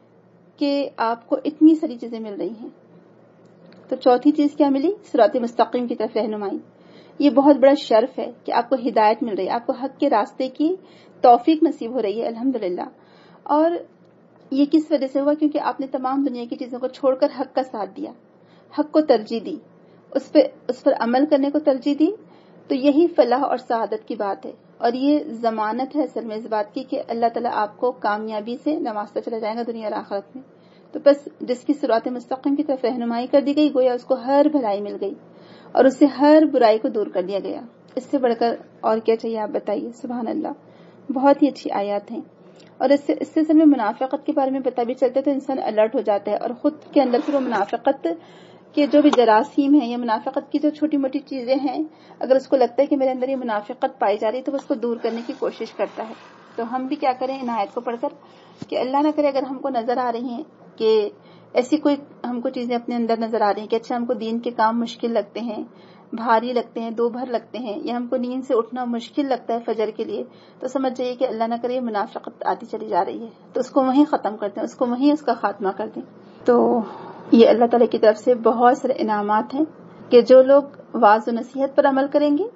کہ آپ کو اتنی ساری چیزیں مل رہی ہیں. تو چوتھی چیز کیا ملی؟ صراط مستقیم کی طرف رہنمائی. یہ بہت بڑا شرف ہے کہ آپ کو ہدایت مل رہی ہے، آپ کو حق کے راستے کی توفیق نصیب ہو رہی ہے الحمدللہ. اور یہ کس وجہ سے ہوا؟ کیونکہ آپ نے تمام دنیا کی چیزوں کو چھوڑ کر حق کا ساتھ دیا، حق کو ترجیح دی، اس پر عمل کرنے کو ترجیح دی. تو یہی فلاح اور سعادت کی بات ہے، اور یہ ضمانت ہے اصل میں اس بات کی کہ اللہ تعالیٰ آپ کو کامیابی سے نوازتا چلا جائے گا دنیا اور آخرت میں. تو بس جس کی صراط مستقیم کی طرف رہنمائی کر دی گئی، گویا اس کو ہر بھلائی مل گئی اور اس سے ہر برائی کو دور کر دیا گیا. اس سے بڑھ کر اور کیا چاہیے آپ بتائیے. سبحان اللہ، بہت ہی اچھی آیات ہیں. اور اس سے اصل میں منافقت کے بارے میں پتہ بھی چلتا ہے تو انسان الرٹ ہو جاتا ہے، اور خود کے اندر سے وہ منافقت کے جو بھی جراثیم ہیں یا منافقت کی جو چھوٹی موٹی چیزیں ہیں، اگر اس کو لگتا ہے کہ میرے اندر یہ منافقت پائی جا رہی ہے تو وہ اس کو دور کرنے کی کوشش کرتا ہے. تو ہم بھی کیا کریں ان آیت کو پڑھ کر کہ اللہ نہ کرے اگر ہم کو نظر آ رہی ہیں کہ ایسی کوئی ہم کو چیزیں اپنے اندر نظر آ رہی ہیں کہ اچھا ہم کو دین کے کام مشکل لگتے ہیں، بھاری لگتے ہیں، دو بھر لگتے ہیں، یا ہم کو نیند سے اٹھنا مشکل لگتا ہے فجر کے لیے، تو سمجھ جائیے کہ اللہ نہ کرے یہ منافقت آتی چلی جا رہی ہے. تو اس کو وہیں ختم کر دیں، اس کو وہیں اس کا خاتمہ کر دیں. تو یہ اللہ تعالیٰ کی طرف سے بہت سارے انعامات ہیں کہ جو لوگ واعظ و نصیحت پر عمل کریں گے،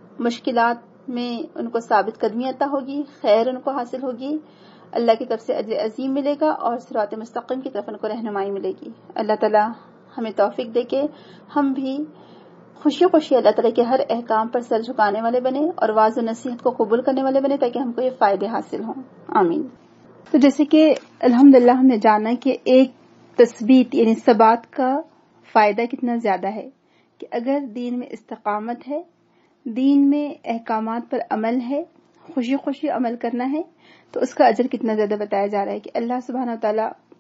مشکلات میں ان کو ثابت قدمی عطا ہوگی، خیر ان کو حاصل ہوگی، اللہ کی طرف سے اجر عظیم ملے گا، اور صراط مستقیم کی طرف ان کو رہنمائی ملے گی. اللہ تعالیٰ ہمیں توفیق دے کہ ہم بھی خوشی خوشی اللہ تعالیٰ کے ہر احکام پر سر جھکانے والے بنے اور واعظ و نصیحت کو قبول کرنے والے بنے تاکہ ہم کو یہ فائدے حاصل ہوں. آمین. تو جیسے کہ الحمدللہ ہم نے جانا کہ ایک تثبیت یعنی ثبات کا فائدہ کتنا زیادہ ہے کہ اگر دین میں استقامت ہے، دین میں احکامات پر عمل ہے، خوشی خوشی عمل کرنا ہے، تو اس کا اجر کتنا زیادہ بتایا جا رہا ہے کہ اللہ سبحانہ و تعالیٰ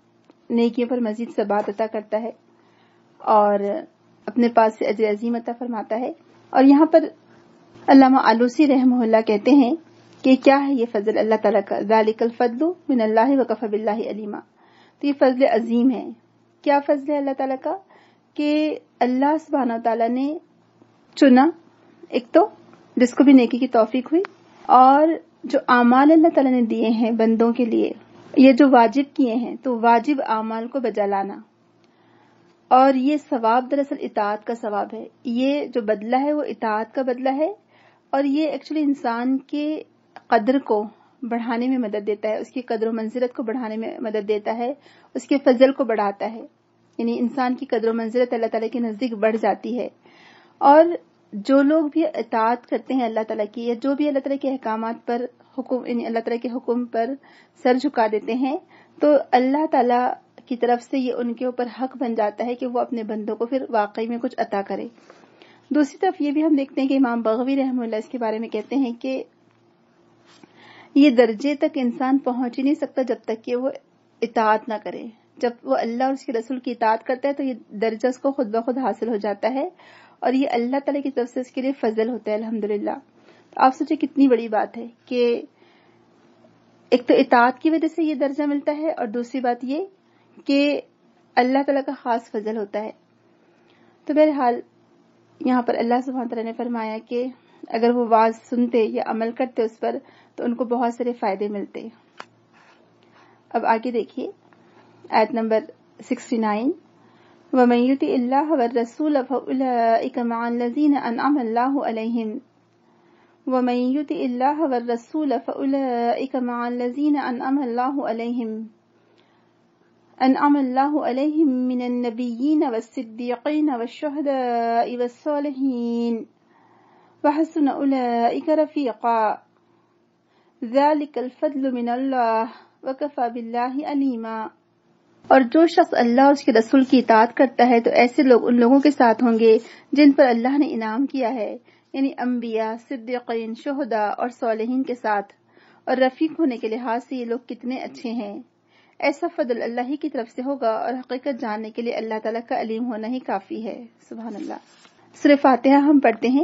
نیکیوں پر مزید ثبات عطا کرتا ہے اور اپنے پاس سے اجر عظیم عطا فرماتا ہے. اور یہاں پر علامہ آلوسی رحمہ اللہ کہتے ہیں کہ کیا ہے یہ فضل اللہ تعالیٰ کا، ذالک الفضل من اللہ وکفی باللہ علیما. تو یہ فضل عظیم ہے. کیا فضل ہے اللہ تعالیٰ کا کہ اللہ سبحانہ وتعالیٰ نے چنا، ایک تو جس کو بھی نیکی کی توفیق ہوئی، اور جو اعمال اللہ تعالیٰ نے دیے ہیں بندوں کے لیے، یہ جو واجب کیے ہیں تو واجب اعمال کو بجا لانا. اور یہ ثواب دراصل اطاعت کا ثواب ہے. یہ جو بدلہ ہے وہ اطاعت کا بدلہ ہے، اور یہ ایکچولی انسان کے قدر کو بڑھانے میں مدد دیتا ہے، اس کی قدر و منزلت کو بڑھانے میں مدد دیتا ہے، اس کے فضل کو بڑھاتا ہے. یعنی انسان کی قدر و منزلت اللہ تعالیٰ کے نزدیک بڑھ جاتی ہے. اور جو لوگ بھی اطاعت کرتے ہیں اللہ تعالیٰ کی، یا جو بھی اللہ تعالیٰ کے احکامات پر یعنی اللہ تعالیٰ کے حکم پر سر جھکا دیتے ہیں، تو اللہ تعالیٰ کی طرف سے یہ ان کے اوپر حق بن جاتا ہے کہ وہ اپنے بندوں کو پھر واقعی میں کچھ عطا کرے. دوسری طرف یہ بھی ہم دیکھتے ہیں کہ امام بغوی رحمہ اللہ اس کے بارے میں کہتے ہیں کہ یہ درجے تک انسان پہنچ ہی نہیں سکتا جب تک کہ وہ اطاعت نہ کرے. جب وہ اللہ اور اس کے رسول کی اطاعت کرتا ہے تو یہ درجہ اس کو خود بخود حاصل ہو جاتا ہے، اور یہ اللہ تعالیٰ کی طرف سے اس کے لیے فضل ہوتا ہے. الحمدللہ. آپ سوچیں کتنی بڑی بات ہے کہ ایک تو اطاعت کی وجہ سے یہ درجہ ملتا ہے، اور دوسری بات یہ کہ اللہ تعالیٰ کا خاص فضل ہوتا ہے. تو بہرحال یہاں پر اللہ سبحانہ تعالیٰ نے فرمایا کہ اگر وہ واعظ سنتے یا عمل کرتے اس پر تو ان کو بہت سارے فائدے ملتے. اب آگے دیکھیے آیت نمبر 69. وَمَن يُطِعِ اللَّهَ وَالرَّسُولَ فَأُولَٰئِكَ مَعَ الَّذِينَ أَنْعَمَ اللَّهُ عَلَيْهِمْ وَمَن يُطِعِ اللَّهَ وَالرَّسُولَ فَأُولَٰئِكَ مَعَ الَّذِينَ أَنْعَمَ اللَّهُ عَلَيْهِمْ مِنَ النَّبِيِّينَ وَالصِّدِّيقِينَ وَالشُّهَدَاءِ وَالصَّالِحِينَ وَحَسُنَ أُولَٰئِكَ رَفِيقًا ذَلِكَ الْفَضْلُ مِنَ اللَّهِ وَكَفَىٰ بِاللَّهِ عَلِيمًا. اور جو شخص اللہ اور اس کے رسول کی اطاعت کرتا ہے تو ایسے لوگ ان لوگوں کے ساتھ ہوں گے جن پر اللہ نے انعام کیا ہے، یعنی انبیاء، صدیقین، شہداء اور صالحین کے ساتھ. اور رفیق ہونے کے لحاظ سے یہ لوگ کتنے اچھے ہیں. ایسا فضل اللہ ہی کی طرف سے ہوگا، اور حقیقت جاننے کے لیے اللہ تعالیٰ کا علیم ہونا ہی کافی ہے. سبحان اللہ. سورہ فاتحہ ہم پڑھتے ہیں،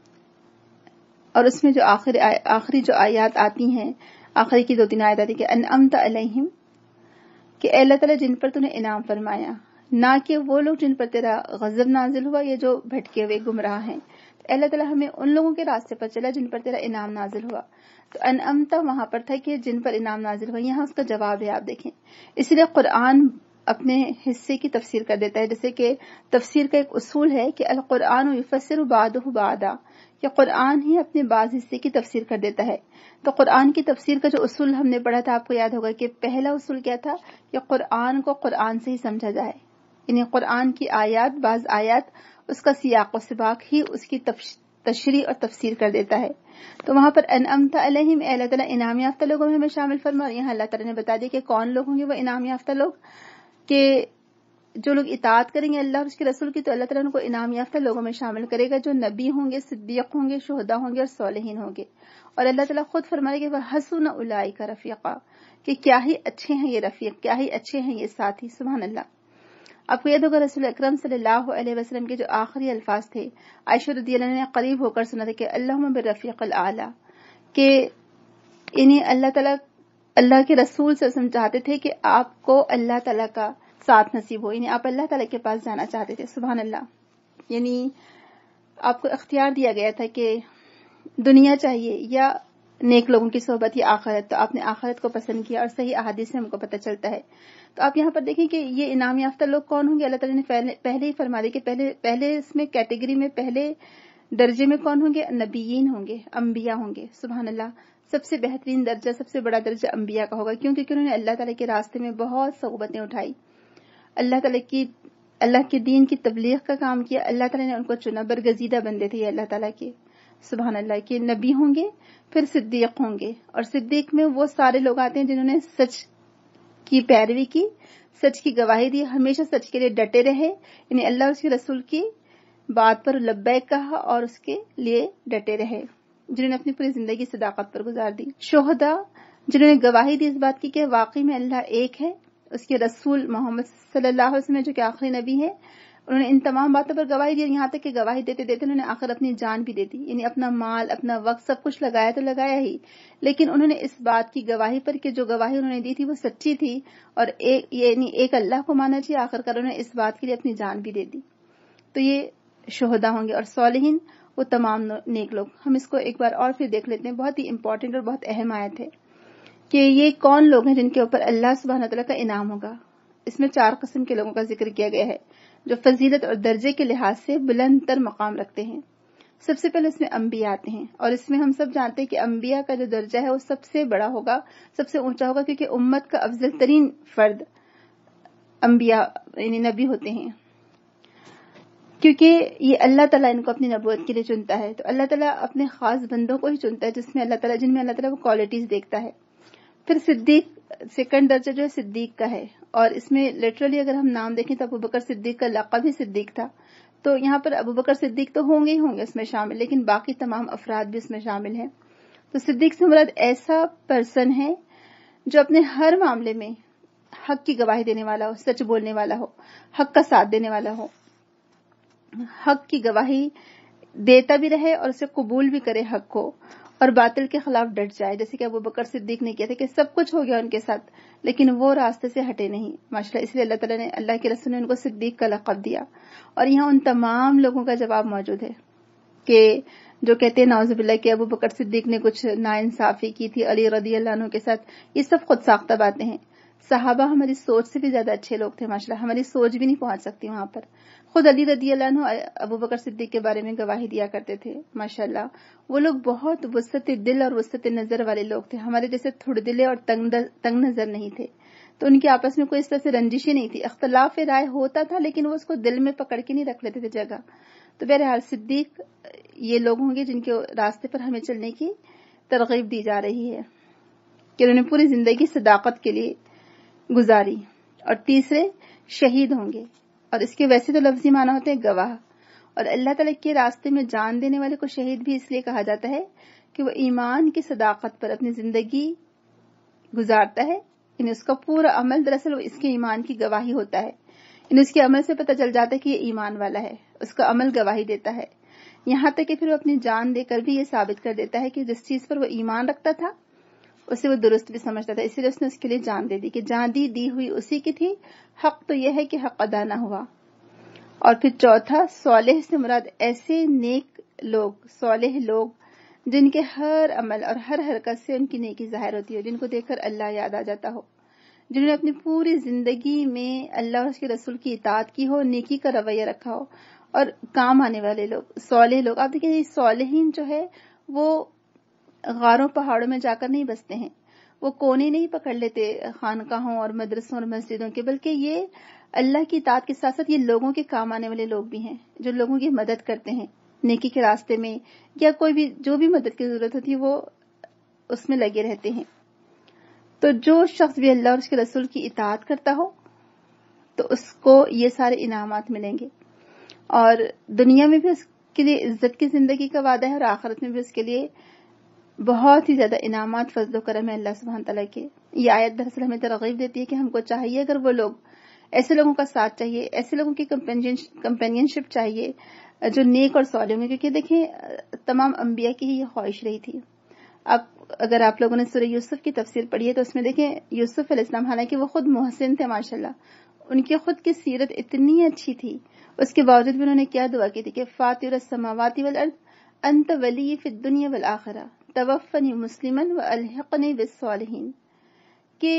اور اس میں جو آخری جو آیات آتی ہیں، آخری کی 2-3 آیات آتی ہیں کہ انعمت علیہم، کہ اے اللہ تعالیٰ جن پر تو نے انعام فرمایا، نہ کہ وہ لوگ جن پر تیرا غضب نازل ہوا یا جو بھٹکے ہوئے گمراہ ہیں. اے اللہ تعالیٰ ہمیں ان لوگوں کے راستے پر چلا جن پر تیرا انعام نازل ہوا. تو انعمت وہاں پر تھا کہ جن پر انعام نازل ہوا، یہاں اس کا جواب ہے. آپ دیکھیں، اسی لیے قرآن اپنے حصے کی تفسیر کر دیتا ہے. جیسے کہ تفسیر کا ایک اصول ہے کہ القرآن یفسر بعضہ بعضا، کہ قرآن ہی اپنے بعض حصے کی تفسیر کر دیتا ہے. تو قرآن کی تفسیر کا جو اصول ہم نے پڑھا تھا، آپ کو یاد ہوگا کہ پہلا اصول کیا تھا کہ قرآن کو قرآن سے ہی سمجھا جائے. یعنی قرآن کی آیات، بعض آیات اس کا سیاق و سباق ہی اس کی تشریح اور تفسیر کر دیتا ہے. تو وہاں پر انعمت علیہم، اے اللہ تعالیٰ انعام یافتہ لوگوں میں ہمیں شامل فرما. اور یہاں اللہ تعالیٰ نے بتا دیا کہ کون لوگ ہوں گے وہ انعام یافتہ لوگ، کہ جو لوگ اطاعت کریں گے اللہ اور اس کے رسول کی تو اللہ تعالیٰ ان کو انعام یافتہ لوگوں میں شامل کرے گا، جو نبی ہوں گے، صدیق ہوں گے، شہداء ہوں گے اور صالحین ہوں گے. اور اللہ تعالیٰ خود فرمائے گا وَحَسُنَ أُولَٰئِكَ رَفِيقًا، کہ کیا ہی اچھے ہیں یہ رفیق، کیا ہی اچھے ہیں یہ ساتھی. سبحان اللہ. آپ کو یاد ہوگا رسول اکرم صلی اللہ علیہ وسلم کے جو آخری الفاظ تھے، عائشہ رضی اللہ عنہا نے قریب ہو کر سنا تھا کہ اللہم بالرفیق الاعلی، کہ انہیں اللہ تعالیٰ، اللہ کے رسول صلی اللہ علیہ وسلم چاہتے تھے کہ آپ کو اللہ تعالیٰ کا ساتھ نصیب ہو، یعنی آپ اللہ تعالیٰ کے پاس جانا چاہتے تھے. سبحان اللہ. یعنی آپ کو اختیار دیا گیا تھا کہ دنیا چاہیے یا نیک لوگوں کی صحبت یا آخرت، تو آپ نے آخرت کو پسند کیا، اور صحیح احادیث سے ہم کو پتہ چلتا ہے. تو آپ یہاں پر دیکھیں کہ یہ انعام یافتہ لوگ کون ہوں گے. اللہ تعالیٰ نے پہلے ہی فرما دیا کہ پہلے اس میں کیٹیگری میں پہلے درجے میں کون ہوں گے؟ نبیین ہوں گے، انبیاء ہوں گے. سبحان اللہ. سب سے بہترین درجہ، سب سے بڑا درجہ انبیاء کا ہوگا، کیونکہ انہوں نے اللہ تعالیٰ کے راستے میں بہت صعوبتیں اٹھائی، اللہ کے دین کی تبلیغ کا کام کیا. اللہ تعالیٰ نے ان کو چنا، برگزیدہ بندے تھے یہ اللہ تعالیٰ کے. سبحان اللہ. کہ نبی ہوں گے، پھر صدیق ہوں گے، اور صدیق میں وہ سارے لوگ آتے ہیں جنہوں نے سچ کی پیروی کی، سچ کی گواہی دی، ہمیشہ سچ کے لیے ڈٹے رہے، یعنی اللہ اور اس کے رسول کی بات پر لبیک کہا اور اس کے لیے ڈٹے رہے، جنہوں نے اپنی پوری زندگی صداقت پر گزار دی. شہداء، جنہوں نے گواہی دی اس بات کی کہ واقعی میں اللہ ایک ہے اس کے رسول محمد صلی اللہ علیہ وسلم جو کہ آخری نبی ہیں، انہوں نے ان تمام باتوں پر گواہی دی، یہاں تک کہ گواہی دیتے دیتے انہوں نے آخر اپنی جان بھی دے دی، یعنی اپنا مال، اپنا وقت، سب کچھ لگایا تو لگایا ہی، لیکن انہوں نے اس بات کی گواہی پر کہ جو گواہی انہوں نے دی تھی وہ سچی تھی، اور ایک اللہ کو مانا چاہیے، آخر کار انہوں نے اس بات کے لیے اپنی جان بھی دے دی. تو یہ شہداء ہوں گے. اور صالحین وہ تمام نیک لوگ. ہم اس کو ایک بار اور پھر دیکھ لیتے ہیں. بہت ہی امپورٹنٹ اور بہت اہم آیت ہے کہ یہ کون لوگ ہیں جن کے اوپر اللہ سبحانہ وتعالیٰ کا انعام ہوگا. اس میں 4 قسم کے لوگوں کا ذکر کیا گیا ہے جو فضیلت اور درجے کے لحاظ سے بلند تر مقام رکھتے ہیں. سب سے پہلے اس میں انبیاء آتے ہیں، اور اس میں ہم سب جانتے ہیں کہ انبیاء کا جو درجہ ہے وہ سب سے بڑا ہوگا، سب سے اونچا ہوگا، کیونکہ امت کا افضل ترین فرد انبیاء یعنی نبی ہوتے ہیں، کیونکہ یہ اللہ تعالیٰ ان کو اپنی نبوت کے لیے چنتا ہے. تو اللہ تعالیٰ اپنے خاص بندوں کو ہی چنتا ہے جن میں اللہ تعالیٰ وہ کوالٹیز دیکھتا ہے. پھر صدیق، سیکنڈ درجہ جو ہے صدیق کا ہے، اور اس میں لٹرلی اگر ہم نام دیکھیں تو ابوبکر صدیق کا لقب ہی صدیق تھا. تو یہاں پر ابوبکر صدیق تو ہوں گے اس میں شامل، لیکن باقی تمام افراد بھی اس میں شامل ہیں. تو صدیق سے مراد ایسا پرسن ہے جو اپنے ہر معاملے میں حق کی گواہی دینے والا ہو، سچ بولنے والا ہو، حق کا ساتھ دینے والا ہو، حق کی گواہی دیتا بھی رہے اور اسے قبول بھی کرے حق کو، اور باطل کے خلاف ڈٹ جائے، جیسے کہ ابوبکر صدیق نے کیا تھا کہ سب کچھ ہو گیا ان کے ساتھ لیکن وہ راستے سے ہٹے نہیں ماشاءاللہ. اس لیے اللہ تعالیٰ نے، اللہ کے رسول نے ان کو صدیق کا لقب دیا. اور یہاں ان تمام لوگوں کا جواب موجود ہے کہ جو کہتے ہیں نعوذ باللہ کہ ابوبکر صدیق نے کچھ ناانصافی کی تھی علی رضی اللہ عنہ کے ساتھ، یہ سب خود ساختہ باتیں ہیں. صحابہ ہماری سوچ سے بھی زیادہ اچھے لوگ تھے ماشاءاللہ، ہماری سوچ بھی نہیں پہنچ سکتی وہاں پر. خود علی رضی اللہ عنہ ابوبکر صدیق کے بارے میں گواہی دیا کرتے تھے ماشاءاللہ. وہ لوگ بہت وسعت دل اور وسعت نظر والے لوگ تھے، ہمارے جیسے تھوڑ دلے اور تنگ نظر نہیں تھے. تو ان کے آپس میں کوئی اس طرح سے رنجشی نہیں تھی، اختلاف رائے ہوتا تھا لیکن وہ اس کو دل میں پکڑ کے نہیں رکھ لیتے تھے جگہ. تو بہرحال صدیق یہ لوگ ہوں گے جن کے راستے پر ہمیں چلنے کی ترغیب دی جا رہی ہے کہ انہوں نے پوری زندگی صداقت کے لیے گزاری. اور تیسرے شہید ہوں گے، اور اس کے ویسے تو لفظی معنی ہوتے ہیں گواہ، اور اللہ تعالیٰ کے راستے میں جان دینے والے کو شہید بھی اس لیے کہا جاتا ہے کہ وہ ایمان کی صداقت پر اپنی زندگی گزارتا ہے. یعنی اس کا پورا عمل دراصل وہ اس کے ایمان کی گواہی ہوتا ہے. یعنی اس کے عمل سے پتہ چل جاتا ہے کہ یہ ایمان والا ہے، اس کا عمل گواہی دیتا ہے. یہاں تک کہ پھر وہ اپنی جان دے کر بھی یہ ثابت کر دیتا ہے کہ جس چیز پر وہ ایمان رکھتا تھا اسے وہ درست بھی سمجھتا تھا، اسی لیے اس نے اس کے لیے جان دے دی کہ جان دی ہوئی اسی کی تھی. حق تو یہ ہے کہ حق ادا نہ ہوا. اور پھر چوتھا، صالح سے مراد ایسے نیک لوگ، صالح لوگ جن کے ہر عمل اور ہر حرکت سے ان کی نیکی ظاہر ہوتی ہو، جن کو دیکھ کر اللہ یاد آ جاتا ہو، جنہوں نے اپنی پوری زندگی میں اللہ اور اس کے رسول کی اطاعت کی ہو، نیکی کا رویہ رکھا ہو، اور کام آنے والے لوگ، صالح لوگ. آپ دیکھیں صالحین جو ہے وہ غاروں پہاڑوں میں جا کر نہیں بستے ہیں، وہ کونے نہیں پکڑ لیتے خانقاہوں اور مدرسوں اور مسجدوں کے، بلکہ یہ اللہ کی اطاعت کے ساتھ ساتھ یہ لوگوں کے کام آنے والے لوگ بھی ہیں جو لوگوں کی مدد کرتے ہیں نیکی کے راستے میں، یا کوئی بھی جو بھی مدد کی ضرورت ہوتی ہے وہ اس میں لگے رہتے ہیں. تو جو شخص بھی اللہ اور اس کے رسول کی اطاعت کرتا ہو تو اس کو یہ سارے انعامات ملیں گے، اور دنیا میں بھی اس کے لیے عزت کی زندگی کا وعدہ ہے، اور آخرت میں بھی اس کے لیے بہت ہی زیادہ انعامات فضل و کرم ہے اللہ سبحانہ تعالیٰ کے. یہ آیت دراصل ہمیں ترغیب دیتی ہے کہ ہم کو چاہیے، اگر وہ لوگ، ایسے لوگوں کا ساتھ چاہیے، ایسے لوگوں کی کمپینین شپ چاہیے جو نیک اور صالح ہوں گے، کیونکہ دیکھیں تمام انبیاء کی ہی یہ خواہش رہی تھی. اگر آپ لوگوں نے سورہ یوسف کی تفسیر پڑھی ہے تو اس میں دیکھیں یوسف علیہ السلام حالانکہ وہ خود محسن تھے ماشاءاللہ، ان کی خود کی سیرت اتنی اچھی تھی، اس کے باوجود بھی انہوں نے کیا دعا کی تھی کہ فاطر السماوات والارض انت ولی فی الدنیا والآخرہ توفنی مسلما والحقنی بالصالحین. کہ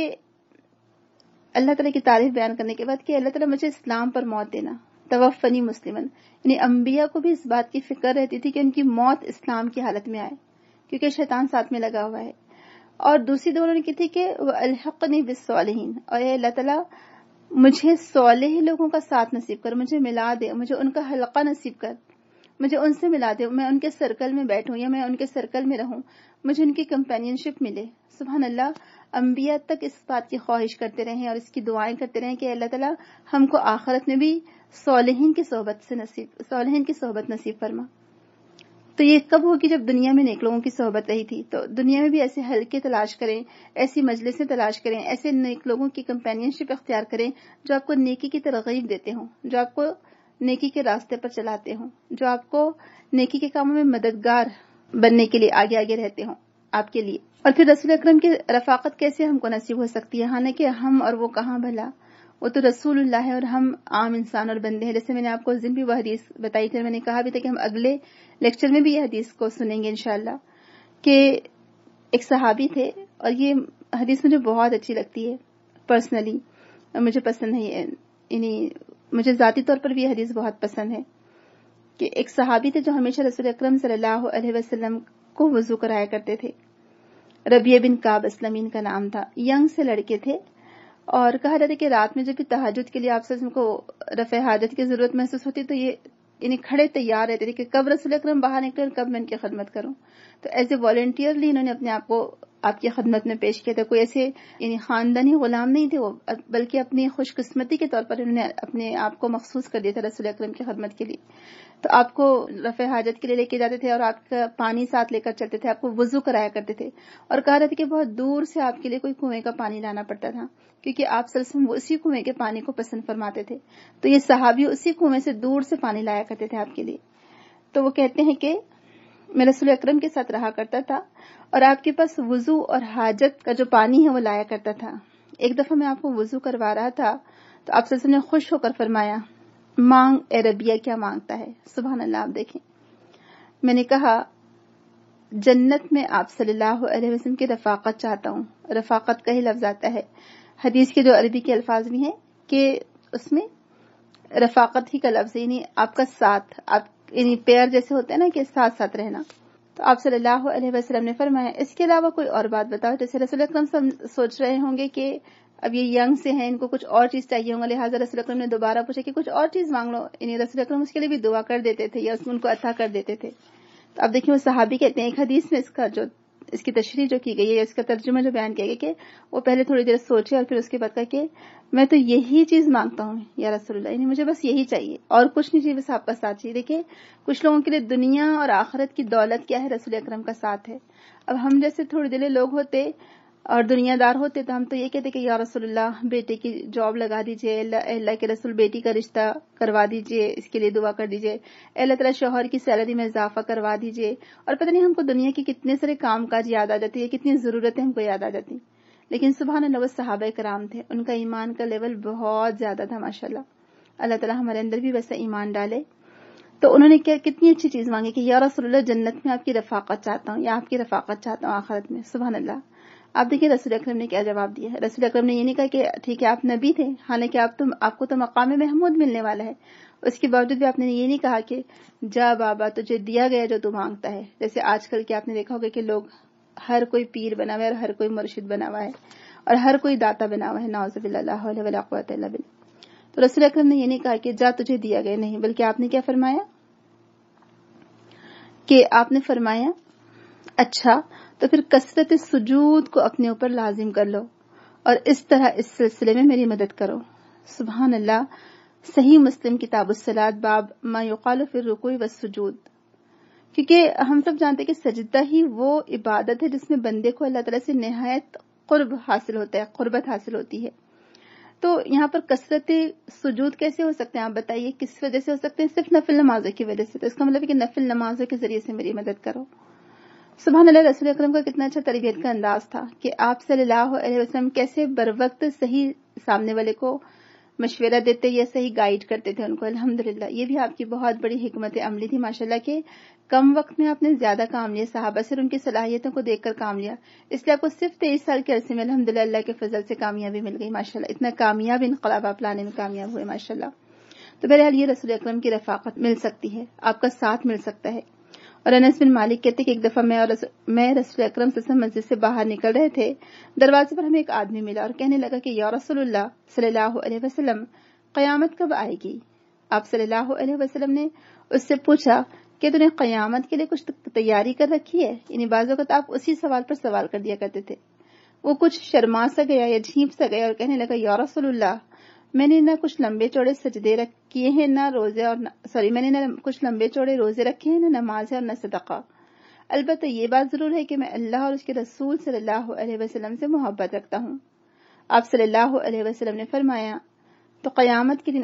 اللہ تعالیٰ کی تعریف بیان کرنے کے بعد کہ اللہ تعالیٰ مجھے اسلام پر موت دینا، توفنی مسلمن، یعنی انبیاء کو بھی اس بات کی فکر رہتی تھی کہ ان کی موت اسلام کی حالت میں آئے کیونکہ شیطان ساتھ میں لگا ہوا ہے. اور دوسری دعا انہوں نے کی تھی کہ والحقنی بالصالحین، اور اے اللہ تعالیٰ مجھے صالح لوگوں کا ساتھ نصیب کر، مجھے ملا دے، مجھے ان کا حلقہ نصیب کر، مجھے ان سے ملا دے، میں ان کے سرکل میں بیٹھوں یا میں ان کے سرکل میں رہوں، مجھے ان کی کمپینین شپ ملے. سبحان اللہ، انبیاء تک اس بات کی خواہش کرتے رہے اور اس کی دعائیں کرتے رہے کہ اللہ تعالیٰ ہم کو آخرت میں بھی صالحین کی صحبت نصیب فرما. تو یہ کب ہوگی؟ جب دنیا میں نیک لوگوں کی صحبت رہی تھی. تو دنیا میں بھی ایسے حلقے تلاش کریں، ایسی مجلسیں تلاش کریں، ایسے نیک لوگوں کی کمپینین شپ اختیار کریں جو آپ کو نیکی کی ترغیب دیتے ہوں، جو آپ کو نیکی کے راستے پر چلاتے ہوں، جو آپ کو نیکی کے کاموں میں مددگار بننے کے لیے آگے آگے رہتے ہوں آپ کے لیے. اور پھر رسول اکرم کی رفاقت کیسے ہم کو نصیب ہو سکتی ہے؟ حالانکہ ہم اور وہ کہاں بھلا، وہ تو رسول اللہ ہے اور ہم عام انسان اور بندے ہیں. جیسے میں نے آپ کو اس دن بھی وہ حدیث بتائی تھی، میں نے کہا بھی تھا کہ ہم اگلے لیکچر میں بھی یہ حدیث کو سنیں گے انشاءاللہ، کہ ایک صحابی تھے، اور یہ حدیث مجھے بہت اچھی لگتی ہے پرسنلی، مجھے پسند ہے، یعنی مجھے ذاتی طور پر بھی یہ حدیث بہت پسند ہے، کہ ایک صحابی تھے جو ہمیشہ رسول اکرم صلی اللہ علیہ وسلم کو وضو کرایا کرتے تھے. ربیع بن کعب اسلمین کا نام تھا. ینگ سے لڑکے تھے، اور کہا جاتا ہے کہ رات میں جب بھی تہجد کے لیے آپ سے کو رفع حاجت کی ضرورت محسوس ہوتی تو یہ یعنی کھڑے تیار رہتے تھے کہ کب رسول اکرم باہر نکلے اور کب میں ان کی خدمت کروں. تو ایز اے والنٹیئرلی انہوں نے اپنے آپ کو آپ کی خدمت میں پیش کیا تھا. کوئی ایسے یعنی خاندانی غلام نہیں تھے وہ، بلکہ اپنی خوش قسمتی کے طور پر انہوں نے اپنے آپ کو مخصوص کر دیا تھا رسول اکرم کی خدمت کے لیے. تو آپ کو رفع حاجت کے لیے لے کے جاتے تھے، اور آپ کا پانی ساتھ لے کر چلتے تھے، آپ کو وضو کرایا کرتے تھے، اور کہا جاتا کہ بہت دور سے آپ کے لیے کوئی کنویں کا پانی لانا پڑتا تھا، کیونکہ آپ صلی اللہ علیہ وسلم اسی کنویں کے پانی کو پسند فرماتے تھے. تو یہ صحابی اسی کنویں سے دور سے پانی لایا کرتے تھے آپ کے لیے. تو وہ کہتے ہیں کہ میں رسول اکرم کے ساتھ رہا کرتا تھا اور آپ کے پاس وضو اور حاجت کا جو پانی ہے وہ لایا کرتا تھا. ایک دفعہ میں آپ کو وضو کروا رہا تھا تو آپ صلی اللہ علیہ وسلم نے خوش ہو کر فرمایا، مانگ اے ربیہ، کیا مانگتا ہے؟ سبحان اللہ. آپ دیکھیں، میں نے کہا جنت میں آپ صلی اللہ علیہ وسلم کی رفاقت چاہتا ہوں. رفاقت کا ہی لفظ آتا ہے حدیث کے جو عربی کے الفاظ بھی ہیں کہ اس میں رفاقت ہی کا لفظ، یعنی آپ کا ساتھ، آپ یعنی پیئر جیسے ہوتے ہیں نا کہ ساتھ ساتھ رہنا. تو آپ صلی اللہ علیہ وسلم نے فرمایا اس کے علاوہ کوئی اور بات بتاؤ. جیسے رسول اکرم سوچ رہے ہوں گے کہ اب یہ ینگ سے ہیں، ان کو کچھ اور چیز چاہیے ہوگا، لہٰذا رسول اکرم نے دوبارہ پوچھا کہ کچھ اور چیز مانگ لو. یعنی رسول اکرم اس کے لیے بھی دعا کر دیتے تھے یا ان کو عطا کر دیتے تھے. تو اب دیکھیں وہ صحابی کہتے ہیں، ایک حدیث میں اس کی تشریح جو کی گئی ہے، اس کا ترجمہ جو بیان کیا گیا کہ وہ پہلے تھوڑی دیر سوچے اور پھر اس کے بعد کہا کہ میں تو یہی چیز مانگتا ہوں یا رسول اللہ، یعنی مجھے بس یہی چاہیے اور کچھ نہیں چاہیے، بس آپ کا ساتھ چاہیے. دیکھیں کچھ لوگوں کے لیے دنیا اور آخرت کی دولت کیا ہے؟ رسول اکرم کا ساتھ ہے. اب ہم جیسے تھوڑے دلے لوگ ہوتے اور دنیا دار ہوتے تو ہم تو یہ کہتے کہ یا رسول اللہ بیٹے کی جاب لگا دیجئے، اللہ کے رسول بیٹی کا رشتہ کروا دیجئے، اس کے لیے دعا کر دیجئے، اللہ تعالیٰ شوہر کی سیلری میں اضافہ کروا دیجئے. اور پتہ نہیں ہم کو دنیا کے کتنے سارے کام کاج یاد آ جاتی ہے، کتنی ضرورتیں ہم کو یاد آ جاتی. لیکن سبحان اللہ وہ صحابہ کرام تھے، ان کا ایمان کا لیول بہت زیادہ تھا ماشاءاللہ. اللہ تعالیٰ ہمارے اندر بھی ویسا ایمان ڈالے. تو انہوں نے کتنی اچھی چیز مانگی کہ یا رسول اللہ جنت میں آپ کی رفاقت چاہتا ہوں یا آپ کی رفاقت چاہتا ہوں آخرت میں. سبحان اللہ. آپ دیکھیں رسول اکرم نے کیا جواب دیا ہے. رسول اکرم نے یہ نہیں کہا کہ ٹھیک ہے آپ نبی تھے، حالانکہ آپ کو تو مقام محمود ملنے والا ہے، اس کے باوجود بھی آپ نے یہ نہیں کہا کہ جا بابا تجھے دیا گیا جو تو مانگتا ہے. جیسے آج کل کے آپ نے دیکھا ہوگا کہ لوگ ہر کوئی پیر بنا ہوا ہے اور ہر کوئی مرشد بنا ہوا ہے اور ہر کوئی داتا بنا ہوا ہے، نعوذ باللہ، لا حول ولا قوۃ الا باللہ. تو رسول اکرم نے یہ نہیں کہا کہ جا تجھے دیا گیا، نہیں، بلکہ آپ نے کیا فرمایا کہ آپ نے فرمایا اچھا تو پھر کثرت سجود کو اپنے اوپر لازم کر لو اور اس طرح اس سلسلے میں میری مدد کرو. سبحان اللہ. صحیح مسلم کتاب الصلاۃ باب ما یقال فی الرکوع والسجود. کیونکہ ہم سب جانتے ہیں کہ سجدہ ہی وہ عبادت ہے جس میں بندے کو اللہ تعالیٰ سے نہایت قرب حاصل ہوتا ہے، قربت حاصل ہوتی ہے. تو یہاں پر کثرت سجود کیسے ہو سکتے ہیں؟ آپ بتائیے کس وجہ سے ہو سکتے ہیں؟ صرف نفل نمازوں کی وجہ سے. تو اس کا مطلب ہے کہ نفل نمازوں کے ذریعے سے میری مدد کرو. سبحان اللہ. رسول اکرم کا کتنا اچھا تربیت کا انداز تھا کہ آپ صلی اللہ علیہ وسلم کیسے بر وقت صحیح سامنے والے کو مشورہ دیتے یا صحیح گائیڈ کرتے تھے ان کو. الحمدللہ یہ بھی آپ کی بہت بڑی حکمت عملی تھی ماشاءاللہ کہ کم وقت میں آپ نے زیادہ کام لیا. صحابہ سے ان کی صلاحیتوں کو دیکھ کر کام لیا، اس لیے آپ کو صرف 23 سال کے عرصے میں الحمدللہ اللہ کے فضل سے کامیابی مل گئی ماشاءاللہ. اتنا کامیاب انقلاب آپ لانے میں کامیاب ہوئے ماشاءاللہ. تو بہرحال یہ رسول اکرم کی رفاقت مل سکتی ہے، آپ کا ساتھ مل سکتا ہے. اور انس بن مالک کہتے کہ ایک دفعہ میں رسول اکرم صلی اللہ علیہ وسلم مسجد سے باہر نکل رہے تھے، دروازے پر ہمیں ایک آدمی ملا اور کہنے لگا کہ یا رسول اللہ صلی اللہ علیہ وسلم قیامت کب آئے گی؟ آپ صلی اللہ علیہ وسلم نے اس سے پوچھا کہ تو نے قیامت کے لیے کچھ تیاری کر رکھی ہے؟ یعنی بعض اوقات آپ اسی سوال پر سوال کر دیا کرتے تھے. وہ کچھ شرما سا گیا یا جھیپ سا گیا اور کہنے لگا یا رسول اللہ میں نے نہ کچھ لمبے چوڑے سجدے کیے ہیں نہ روزے میں نے نہ کچھ لمبے چوڑے روزے رکھے ہیں نہ نماز ہے اور نہ صدقہ. البتہ یہ بات ضرور ہے کہ میں اللہ اور اس کے رسول صلی اللہ علیہ وسلم سے محبت رکھتا ہوں. آپ صلی اللہ علیہ وسلم نے فرمایا تو قیامت کے دن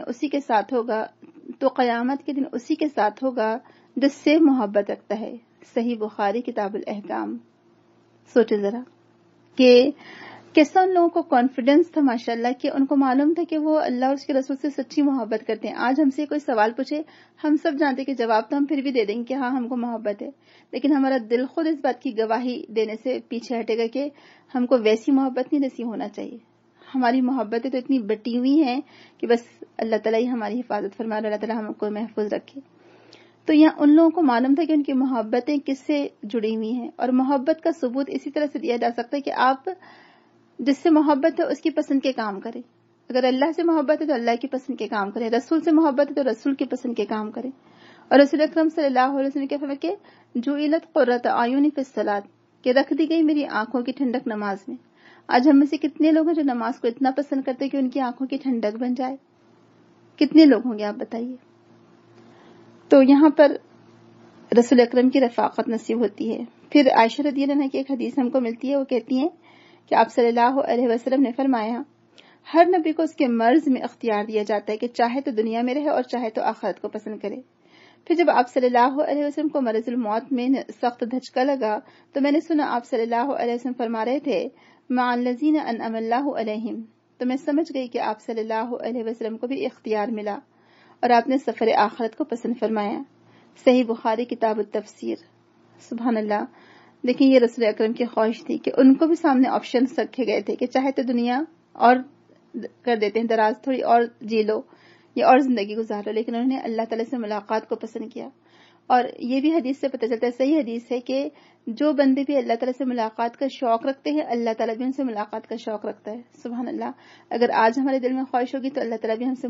اسی کے ساتھ ہوگا جس سے محبت رکھتا ہے. صحیح بخاری کتاب الاحکام. سوچے ذرا کہ کیسا ان لوگوں کو کانفیڈنس تھا ماشاءاللہ کہ ان کو معلوم تھا کہ وہ اللہ اور اس کے رسول سے سچی محبت کرتے ہیں. آج ہم سے کوئی سوال پوچھے ہم سب جانتے کہ جواب تو ہم پھر بھی دے دیں گے کہ ہاں ہم کو محبت ہے، لیکن ہمارا دل خود اس بات کی گواہی دینے سے پیچھے ہٹے گا کہ ہم کو ویسی محبت نہیں نصیب ہونا چاہیے. ہماری محبتیں تو اتنی بٹی ہوئی ہیں کہ بس اللہ تعالیٰ ہی ہماری حفاظت فرمائے، اللہ تعالیٰ ہم کو محفوظ رکھے. تو یہاں ان لوگوں کو معلوم تھا کہ ان کی محبتیں کس سے جڑی ہوئی ہیں، اور محبت کا ثبوت اسی طرح سے دیا جا سکتا ہے کہ آپ جس سے محبت ہے اس کی پسند کے کام کریں. اگر اللہ سے محبت ہے تو اللہ کی پسند کے کام کریں، رسول سے محبت ہے تو رسول کی پسند کے کام کریں. اور رسول اکرم صلی اللہ علیہ وسلم کے فرمایا کہ جعلت قرۃ اعین فی الصلاۃ، کہ رکھ دی گئی میری آنکھوں کی ٹھنڈک نماز میں. آج ہم میں سے کتنے لوگ ہیں جو نماز کو اتنا پسند کرتے ہیں کہ ان کی آنکھوں کی ٹھنڈک بن جائے؟ کتنے لوگ ہوں گے آپ بتائیے. تو یہاں پر رسول اکرم کی رفاقت نصیب ہوتی ہے. پھر عائشہ رضی اللہ عنہا کی ایک حدیث ہم کو ملتی ہے، وہ کہتی ہیں کہ آپ صلی اللہ علیہ وسلم نے فرمایا ہر نبی کو اس کے مرض میں اختیار دیا جاتا ہے کہ چاہے تو دنیا میں رہے اور چاہے تو آخرت کو پسند کرے. پھر جب آپ صلی اللہ علیہ وسلم کو مرض الموت میں سخت دھچکا لگا تو میں نے سنا آپ صلی اللہ علیہ وسلم فرما رہے تھے مع الذین انعم اللہ علیہم. تو میں سمجھ گئی کہ آپ صلی اللہ علیہ وسلم کو بھی اختیار ملا اور آپ نے سفر آخرت کو پسند فرمایا. صحیح بخاری کتاب التفسیر. سبحان اللہ. دیکھیں یہ رسول اکرم کی خواہش تھی کہ ان کو بھی سامنے آپشنز رکھے گئے تھے کہ چاہے تو دنیا اور کر دیتے ہیں دراز، تھوڑی اور جی لو یا اور زندگی گزار لو، لیکن انہوں نے اللہ تعالیٰ سے ملاقات کو پسند کیا. اور یہ بھی حدیث سے پتہ چلتا ہے، صحیح حدیث ہے کہ جو بندے بھی اللہ تعالیٰ سے ملاقات کا شوق رکھتے ہیں اللہ تعالیٰ بھی ان سے ملاقات کا شوق رکھتا ہے. سبحان اللہ. اگر آج ہمارے دل میں خواہش ہوگی تو اللہ تعالیٰ بھی ہم سے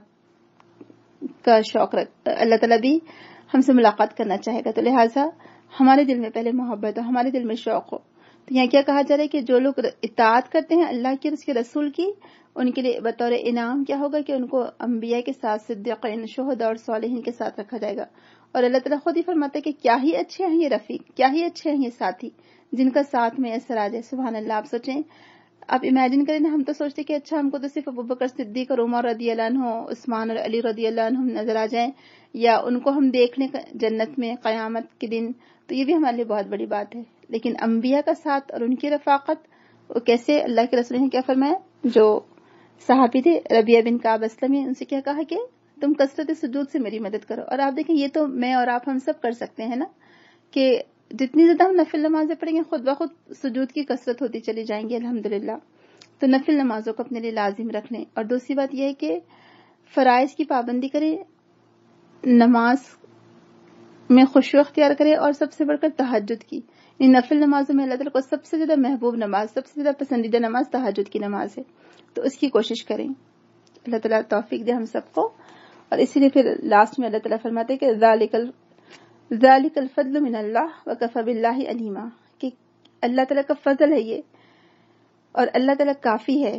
ملاقات کا شوق اللہ تعالیٰ بھی ہم سے ملاقات کرنا چاہے گا. تو لہٰذا ہمارے دل میں پہلے محبت ہو، ہمارے دل میں شوق ہو. تو یہاں کیا کہا جا رہا ہے کہ جو لوگ اطاعت کرتے ہیں اللہ کی اور اس کے رسول کی، ان کے لیے بطور انعام کیا ہوگا کہ ان کو انبیاء کے ساتھ صدیقین، شہداء اور صالحین کے ساتھ رکھا جائے گا. اور اللہ تعالیٰ خود ہی فرماتا ہے کہ کیا ہی اچھے ہیں یہ رفیق، کیا ہی اچھے ہیں یہ ساتھی جن کا ساتھ میں اثر آ جائے. سبحان اللہ. آپ سوچیں، آپ امیجن کریں نا، ہم تو سوچتے کہ اچھا ہم کو تو صرف ابوبکر صدیق اور عمر رضی اللہ عنہ، عثمان اور علی رضی اللہ عنہ نظر آ جائیں یا ان کو ہم دیکھ لیں جنت میں قیامت کے دن، تو یہ بھی ہمارے لیے بہت بڑی بات ہے. لیکن انبیاء کا ساتھ اور ان کی رفاقت، وہ کیسے اللہ کے رسول نے کیا فرمایا؟ جو صحابی تھے ربیعہ بن کعب اسلمی، ان سے کیا کہا کہ تم کثرت سجود سے میری مدد کرو. اور آپ دیکھیں یہ تو میں اور آپ ہم سب کر سکتے ہیں نا، کہ جتنی زیادہ ہم نفل نمازیں پڑھیں گے خود بخود سجود کی کثرت ہوتی چلی جائیں گی الحمدللہ. تو نفل نمازوں کو اپنے لیے لازم رکھ لیں. اور دوسری بات یہ ہے کہ فرائض کی پابندی کریں، نماز میں خشوع اختیار کریں، اور سب سے بڑھ کر تہجد کی. ان نفل نمازوں میں اللہ تعالیٰ کو سب سے زیادہ محبوب نماز، سب سے زیادہ پسندیدہ نماز تہجد کی نماز ہے. تو اس کی کوشش کریں. اللہ تعالیٰ توفیق دے ہم سب کو. اور اسی لیے پھر لاسٹ میں اللہ تعالیٰ فرماتے ہیں کہ ذالک الفضل من اللہ وکفی باللہ علیما، کہ اللہ تعالیٰ کا فضل ہے یہ، اور اللہ تعالیٰ کافی ہے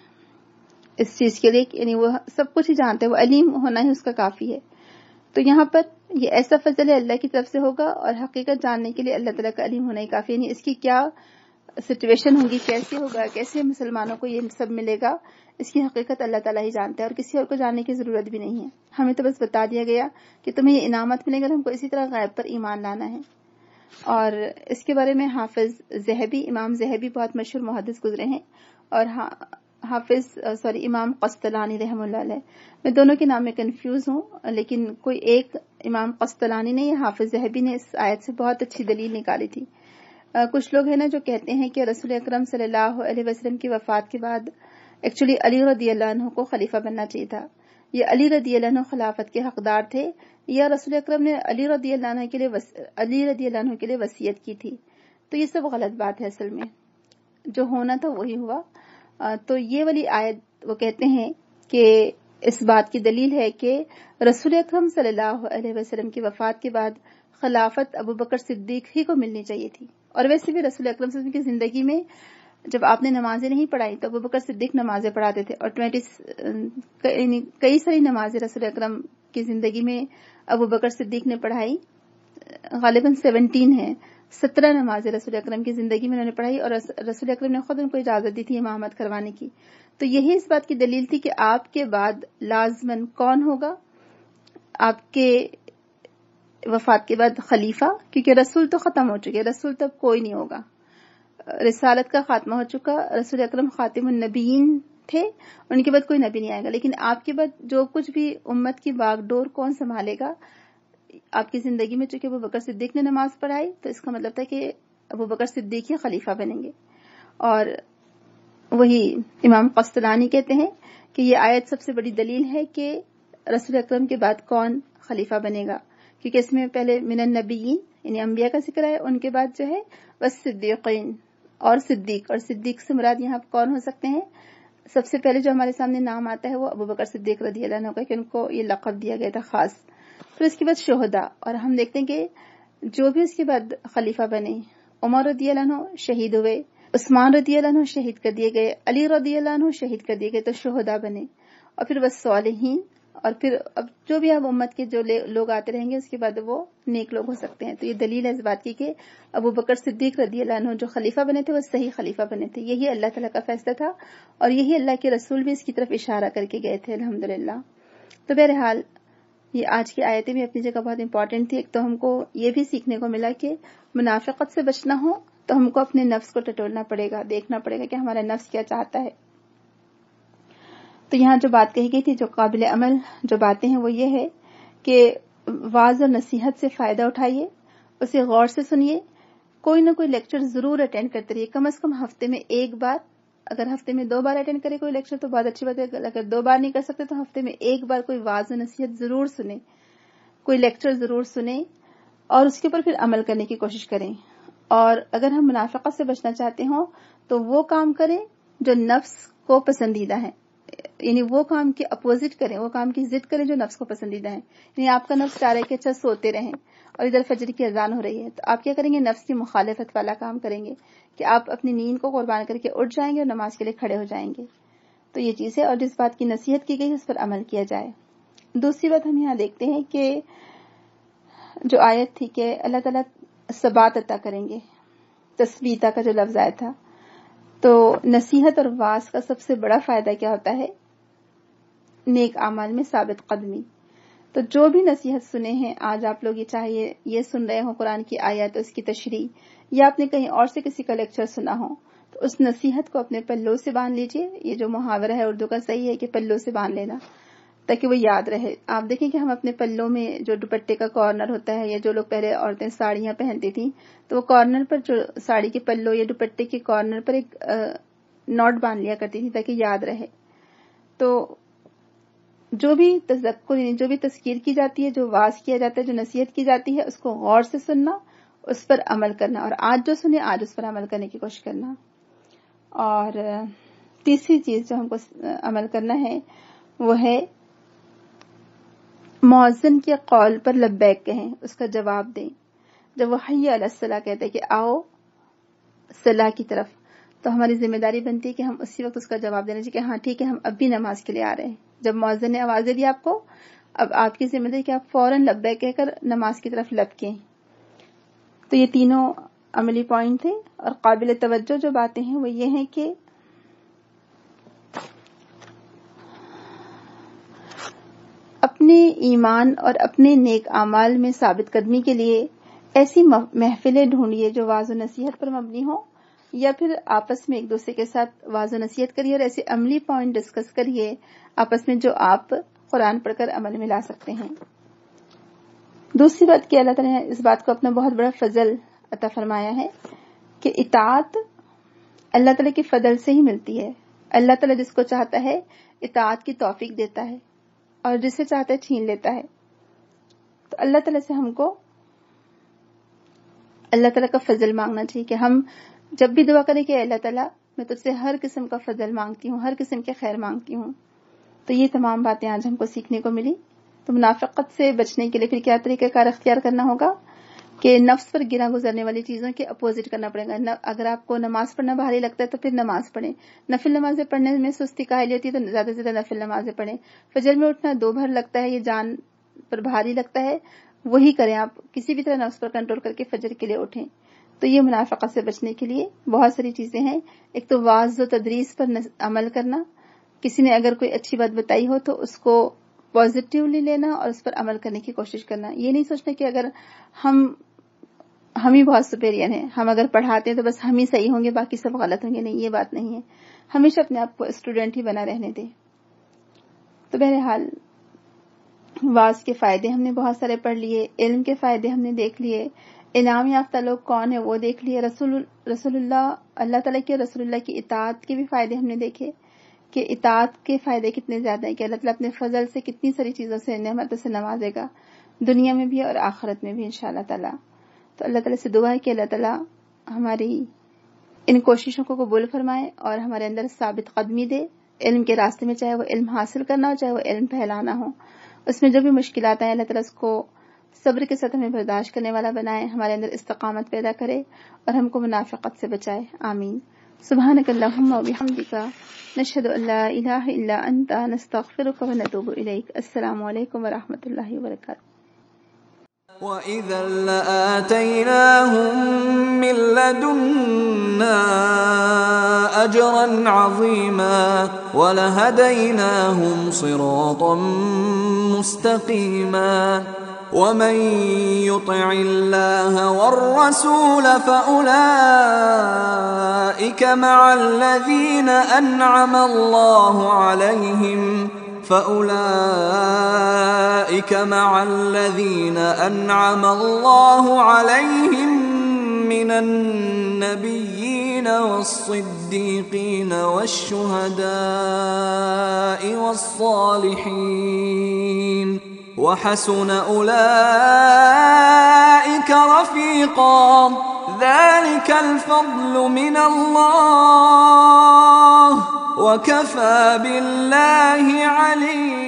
اس چیز کے لیے، یعنی وہ سب کچھ ہی جانتے ہیں، وہ علیم ہونا ہی اس کا کافی ہے. تو یہاں پر یہ ایسا فضل ہے اللہ کی طرف سے ہوگا، اور حقیقت جاننے کے لیے اللہ تعالیٰ کا علیم ہونا ہی کافی ہے. یعنی اس کی کیا سچویشن ہوگی، کیسے ہوگا، کیسے مسلمانوں کو یہ سب ملے گا، اس کی حقیقت اللہ تعالیٰ ہی جانتا ہے، اور کسی اور کو جاننے کی ضرورت بھی نہیں ہے. ہمیں تو بس بتا دیا گیا کہ تمہیں یہ انعامت ملے گا، ہم کو اسی طرح غیب پر ایمان لانا ہے. اور اس کے بارے میں حافظ ذہبی، امام ذہبی بہت مشہور محدث گزرے ہیں، اور امام قسطلانی رحم اللہ علیہ. میں دونوں کے نام میں کنفیوز ہوں، لیکن کوئی ایک امام قسطلانی نے یا حافظ ذہبی نے اس آیت سے بہت اچھی دلیل نکالی تھی. کچھ لوگ ہیں نا جو کہتے ہیں کہ رسول اکرم صلی اللہ علیہ وسلم کی وفات کے بعد ایکچولی علی رضی اللہ عنہ کو خلیفہ بننا چاہیے تھا، یا علی رضی اللہ عنہ خلافت کے حقدار تھے، یا رسول اکرم نے علی رضی اللہ عنہ کے لیے وصیت کی تھی. تو یہ سب غلط بات ہے. اصل میں جو ہونا تھا وہی ہوا. تو یہ والی آیت وہ کہتے ہیں کہ اس بات کی دلیل ہے کہ رسول اکرم صلی اللہ علیہ وسلم کی وفات کے بعد خلافت ابوبکر صدیق ہی کو ملنی چاہیے تھی. اور ویسے بھی رسول اکرم صلی اللہ علیہ وسلم کی زندگی میں جب آپ نے نمازیں نہیں پڑھائی تو ابوبکر صدیق نمازیں پڑھاتے تھے، اور کئی ساری نمازیں رسول اکرم کی زندگی میں ابوبکر صدیق نے پڑھائی، غالباً 17 نمازیں رسول اکرم کی زندگی میں انہوں نے پڑھائی، اور رسول اکرم نے خود ان کو اجازت دی تھی امامت کروانے کی. تو یہی اس بات کی دلیل تھی کہ آپ کے بعد لازماً کون ہوگا، آپ کے وفات کے بعد خلیفہ، کیونکہ رسول تو ختم ہو چکے، رسول تب کوئی نہیں ہوگا، رسالت کا خاتمہ ہو چکا، رسول اکرم خاتم النبیین تھے، ان کے بعد کوئی نبی نہیں آئے گا. لیکن آپ کے بعد جو کچھ بھی امت کی باغ ڈور کون سنبھالے گا، آپ کی زندگی میں چونکہ ابوبکر صدیق نے نماز پڑھائی تو اس کا مطلب تھا کہ ابوبکر صدیق ہی خلیفہ بنیں گے. اور وہی امام قسطلانی کہتے ہیں کہ یہ آیت سب سے بڑی دلیل ہے کہ رسول اکرم کے بعد کون خلیفہ بنے گا، کیونکہ اس میں پہلے من النبیین یعنی انبیاء کا ذکر ہے، ان کے بعد جو ہے بس صدیقین اور صدیق، اور صدیق سے مراد یہاں کون ہو سکتے ہیں؟ سب سے پہلے جو ہمارے سامنے نام آتا ہے وہ ابوبکر صدیق رضی اللہ عنہ کا، کہ ان کو یہ لقب دیا گیا تھا خاص. پھر اس کے بعد شہداء، اور ہم دیکھتے ہیں کہ جو بھی اس کے بعد خلیفہ بنے، عمر رضی اللہ عنہ شہید ہوئے، عثمان رضی اللہ عنہ شہید کر دیے گئے، علی رضی اللہ عنہ شہید کر دیے گئے، تو شہداء بنے. اور پھر بس صالحین، اور پھر اب جو بھی اب امت کے جو لوگ آتے رہیں گے اس کے بعد وہ نیک لوگ ہو سکتے ہیں. تو یہ دلیل ہے اس بات کی کہ ابوبکر صدیق رضی اللہ عنہ جو خلیفہ بنے تھے وہ صحیح خلیفہ بنے تھے، یہی اللہ تعالیٰ کا فیصلہ تھا، اور یہی اللہ کے رسول بھی اس کی طرف اشارہ کر کے گئے تھے الحمدللہ. تو بہرحال یہ آج کی آیتیں بھی اپنی جگہ بہت امپورٹنٹ تھی. ایک تو ہم کو یہ بھی سیکھنے کو ملا کہ منافقت سے بچنا ہو تو ہم کو اپنے نفس کو ٹٹولنا پڑے گا، دیکھنا پڑے گا کہ ہمارا نفس کیا چاہتا ہے. تو یہاں جو بات کہی گئی تھی، جو قابل عمل جو باتیں ہیں وہ یہ ہے کہ واعظ اور نصیحت سے فائدہ اٹھائیے، اسے غور سے سنیے، کوئی نہ کوئی لیکچر ضرور اٹینڈ کرتے رہیے، کم از کم ہفتے میں ایک بار. اگر ہفتے میں 2 بار اٹینڈ کرے کوئی لیکچر تو بہت اچھی بات ہے، اگر 2 بار نہیں کر سکتے تو ہفتے میں ایک بار کوئی واعظ و نصیحت ضرور سنیں، کوئی لیکچر ضرور سنیں، اور اس کے اوپر پھر عمل کرنے کی کوشش کریں. اور اگر ہم منافقت سے بچنا چاہتے ہوں تو وہ کام کریں جو نفس کو پسندیدہ ہے، یعنی وہ کام کے اپوزٹ کریں، وہ کام کی ضد کریں جو نفس کو پسندیدہ ہے. یعنی آپ کا نفس چاہ رہا ہے کہ اچھا سوتے رہیں اور ادھر فجر کی اذان ہو رہی ہے، تو آپ کیا کریں گے؟ نفس کی مخالفت والا کام کریں گے کہ آپ اپنی نیند کو قربان کر کے اٹھ جائیں گے اور نماز کے لیے کھڑے ہو جائیں گے. تو یہ چیز ہے، اور جس بات کی نصیحت کی گئی اس پر عمل کیا جائے. دوسری بات ہم یہاں دیکھتے ہیں کہ جو آیت تھی کہ اللہ تعالیٰ ثبات عطا کریں گے، تثبیتہ کا جو لفظ آیا تھا، تو نصیحت اور واعظ کا سب سے بڑا فائدہ کیا ہوتا ہے؟ نیک اعمال میں ثابت قدمی. تو جو بھی نصیحت سنے ہیں آج آپ لوگ، یہ چاہیے یہ سن رہے ہوں قرآن کی آیت اس کی تشریح، یا آپ نے کہیں اور سے کسی کا لیکچر سنا ہو، تو اس نصیحت کو اپنے پلوں سے باندھ لیجئے. یہ جو محاورہ ہے اردو کا صحیح ہے کہ پلوں سے باندھ لینا، تاکہ وہ یاد رہے. آپ دیکھیں کہ ہم اپنے پلوں میں جو دوپٹے کا کارنر ہوتا ہے، یا جو لوگ پہلے عورتیں ساڑیاں پہنتی تھیں تو وہ کارنر پر جو ساڑی کے پلوں یا دوپٹے کے کارنر پر ایک نوٹ باندھ لیا کرتی تھی تاکہ یاد رہے. تو جو بھی تذکر، یعنی جو بھی تذکیر کی جاتی ہے، جو واعظ کیا جاتا ہے، جو نصیحت کی جاتی ہے، اس کو غور سے سننا، اس پر عمل کرنا، اور آج جو سنے آج اس پر عمل کرنے کی کوشش کرنا. اور تیسری چیز جو ہم کو عمل کرنا ہے وہ ہے مؤذن کے قول پر لبیک کہیں، اس کا جواب دیں. جب وہ حی علی الصلاۃ کہتے ہیں کہ آؤ صلاح کی طرف، تو ہماری ذمہ داری بنتی ہے کہ ہم اسی وقت اس کا جواب دینا چاہیے کہ ہاں ٹھیک ہے، ہم اب بھی نماز کے لیے آ رہے ہیں. جب مؤذن نے آواز دی آپ کو، اب آپ کی ذمہ داری کہ آپ فوراً لبیک کہہ کر نماز کی طرف لپکیں. تو یہ تینوں عملی پوائنٹ تھے. اور قابل توجہ جو باتیں ہیں وہ یہ ہیں کہ اپنے ایمان اور اپنے نیک اعمال میں ثابت قدمی کے لیے ایسی محفلیں ڈھونڈیے جو واعظ و نصیحت پر مبنی ہو، یا پھر آپس میں ایک دوسرے کے ساتھ واعظ و نصیحت کریے اور ایسے عملی پوائنٹ ڈسکس کریے آپس میں جو آپ قرآن پڑھ کر عمل میں لا سکتے ہیں. دوسری بات کہ اللہ تعالیٰ نے اس بات کو اپنا بہت بڑا فضل عطا فرمایا ہے کہ اطاعت اللہ تعالیٰ کے فضل سے ہی ملتی ہے. اللہ تعالیٰ جس کو چاہتا ہے اطاعت کی توفیق دیتا ہے، اور جسے چاہتا ہے چھین لیتا ہے. تو اللہ تعالیٰ سے ہم کو اللہ تعالیٰ کا فضل مانگنا چاہیے کہ ہم جب بھی دعا کریں کہ اللہ تعالیٰ میں تجھ سے ہر قسم کا فضل مانگتی ہوں، ہر قسم کے خیر مانگتی ہوں. تو یہ تمام باتیں آج ہم کو سیکھنے کو ملی. تو منافقت سے بچنے کے لیے پھر کیا طریقہ کار اختیار کرنا ہوگا کہ نفس پر گرا گزرنے والی چیزوں کے اپوزٹ کرنا پڑے گا. اگر آپ کو نماز پڑھنا بھاری لگتا ہے تو پھر نماز پڑھیں. نفل نمازیں پڑھنے میں سستی کاہلی ہوتی ہے تو زیادہ سے زیادہ نفل نمازیں پڑھیں. فجر میں اٹھنا 2 بھر لگتا ہے، یہ جان پر بھاری لگتا ہے، وہی کریں. آپ کسی بھی طرح نفس پر کنٹرول کر کے فجر کے لیے اٹھیں. تو یہ منافقت سے بچنے کے لیے بہت ساری چیزیں ہیں. ایک تو واعظ و تدریس پر عمل کرنا. کسی نے اگر کوئی اچھی بات بتائی ہو تو اس کو پازیٹیولی لینا اور اس پر عمل کرنے کی کوشش کرنا. یہ نہیں سوچنا کہ اگر ہم ہی بہت سپیریئر ہیں، ہم اگر پڑھاتے ہیں تو بس ہم ہی صحیح ہوں گے باقی سب غلط ہوں گے. نہیں، یہ بات نہیں ہے. ہمیشہ اپنے آپ کو اسٹوڈنٹ ہی بنا رہنے دیں. تو بہرحال واعظ کے فائدے ہم نے بہت سارے پڑھ لیے، علم کے فائدے ہم نے دیکھ لیے، انعام یافتہ لوگ کون ہیں وہ دیکھ لیے، اللہ تعالیٰ کے رسول اللہ کی اطاعت کے بھی فائدے ہم نے دیکھے کہ اطاعت کے فائدے کتنے زیادہ ہیں، کہ اللہ تعالیٰ اپنے فضل سے کتنی ساری چیزوں سے نعمتوں سے نوازے گا دنیا میں بھی اور آخرت میں بھی انشاءاللہ تعالیٰ. تو اللہ تعالیٰ سے دعا ہے کہ اللہ تعالیٰ ہماری ان کوششوں کو قبول فرمائے اور ہمارے اندر ثابت قدمی دے علم کے راستے میں، چاہے وہ علم حاصل کرنا ہو چاہے وہ علم پھیلانا ہو. اس میں جو بھی مشکلات ہیں اللہ تعالیٰ اس کو صبر کے ساتھ ہمیں برداشت کرنے والا بنائے، ہمارے اندر استقامت پیدا کرے اور ہم کو منافقت سے بچائے. آمین. سبحانک اللہم و بحمدک، نشہد ان لا الہ الا انت، نستغفرک و نتوب الیک. السلام علیکم ورحمۃ اللہ وبرکاتہ. وَإِذًا لَّآتَيْنَاهُم مِّن لَّدُنَّا أَجْرًا عَظِيمًا وَلَهَدَيْنَاهُمْ صِرَاطًا مُّسْتَقِيمًا. وَمَن يُطِعِ اللَّهَ وَالرَّسُولَ فَأُولَٰئِكَ مَعَ الَّذِينَ أَنْعَمَ اللَّهُ عَلَيْهِم مِّنَ النَّبِيِّينَ وَالصِّدِّيقِينَ وَالشُّهَدَاءِ وَالصَّالِحِينَ وَحَسُنَ أُولَٰئِكَ رَفِيقًا. ذَلِكَ الْفَضْلُ مِنَ اللَّهِ وَكَفَىٰ بِاللَّهِ عَلِيمًا.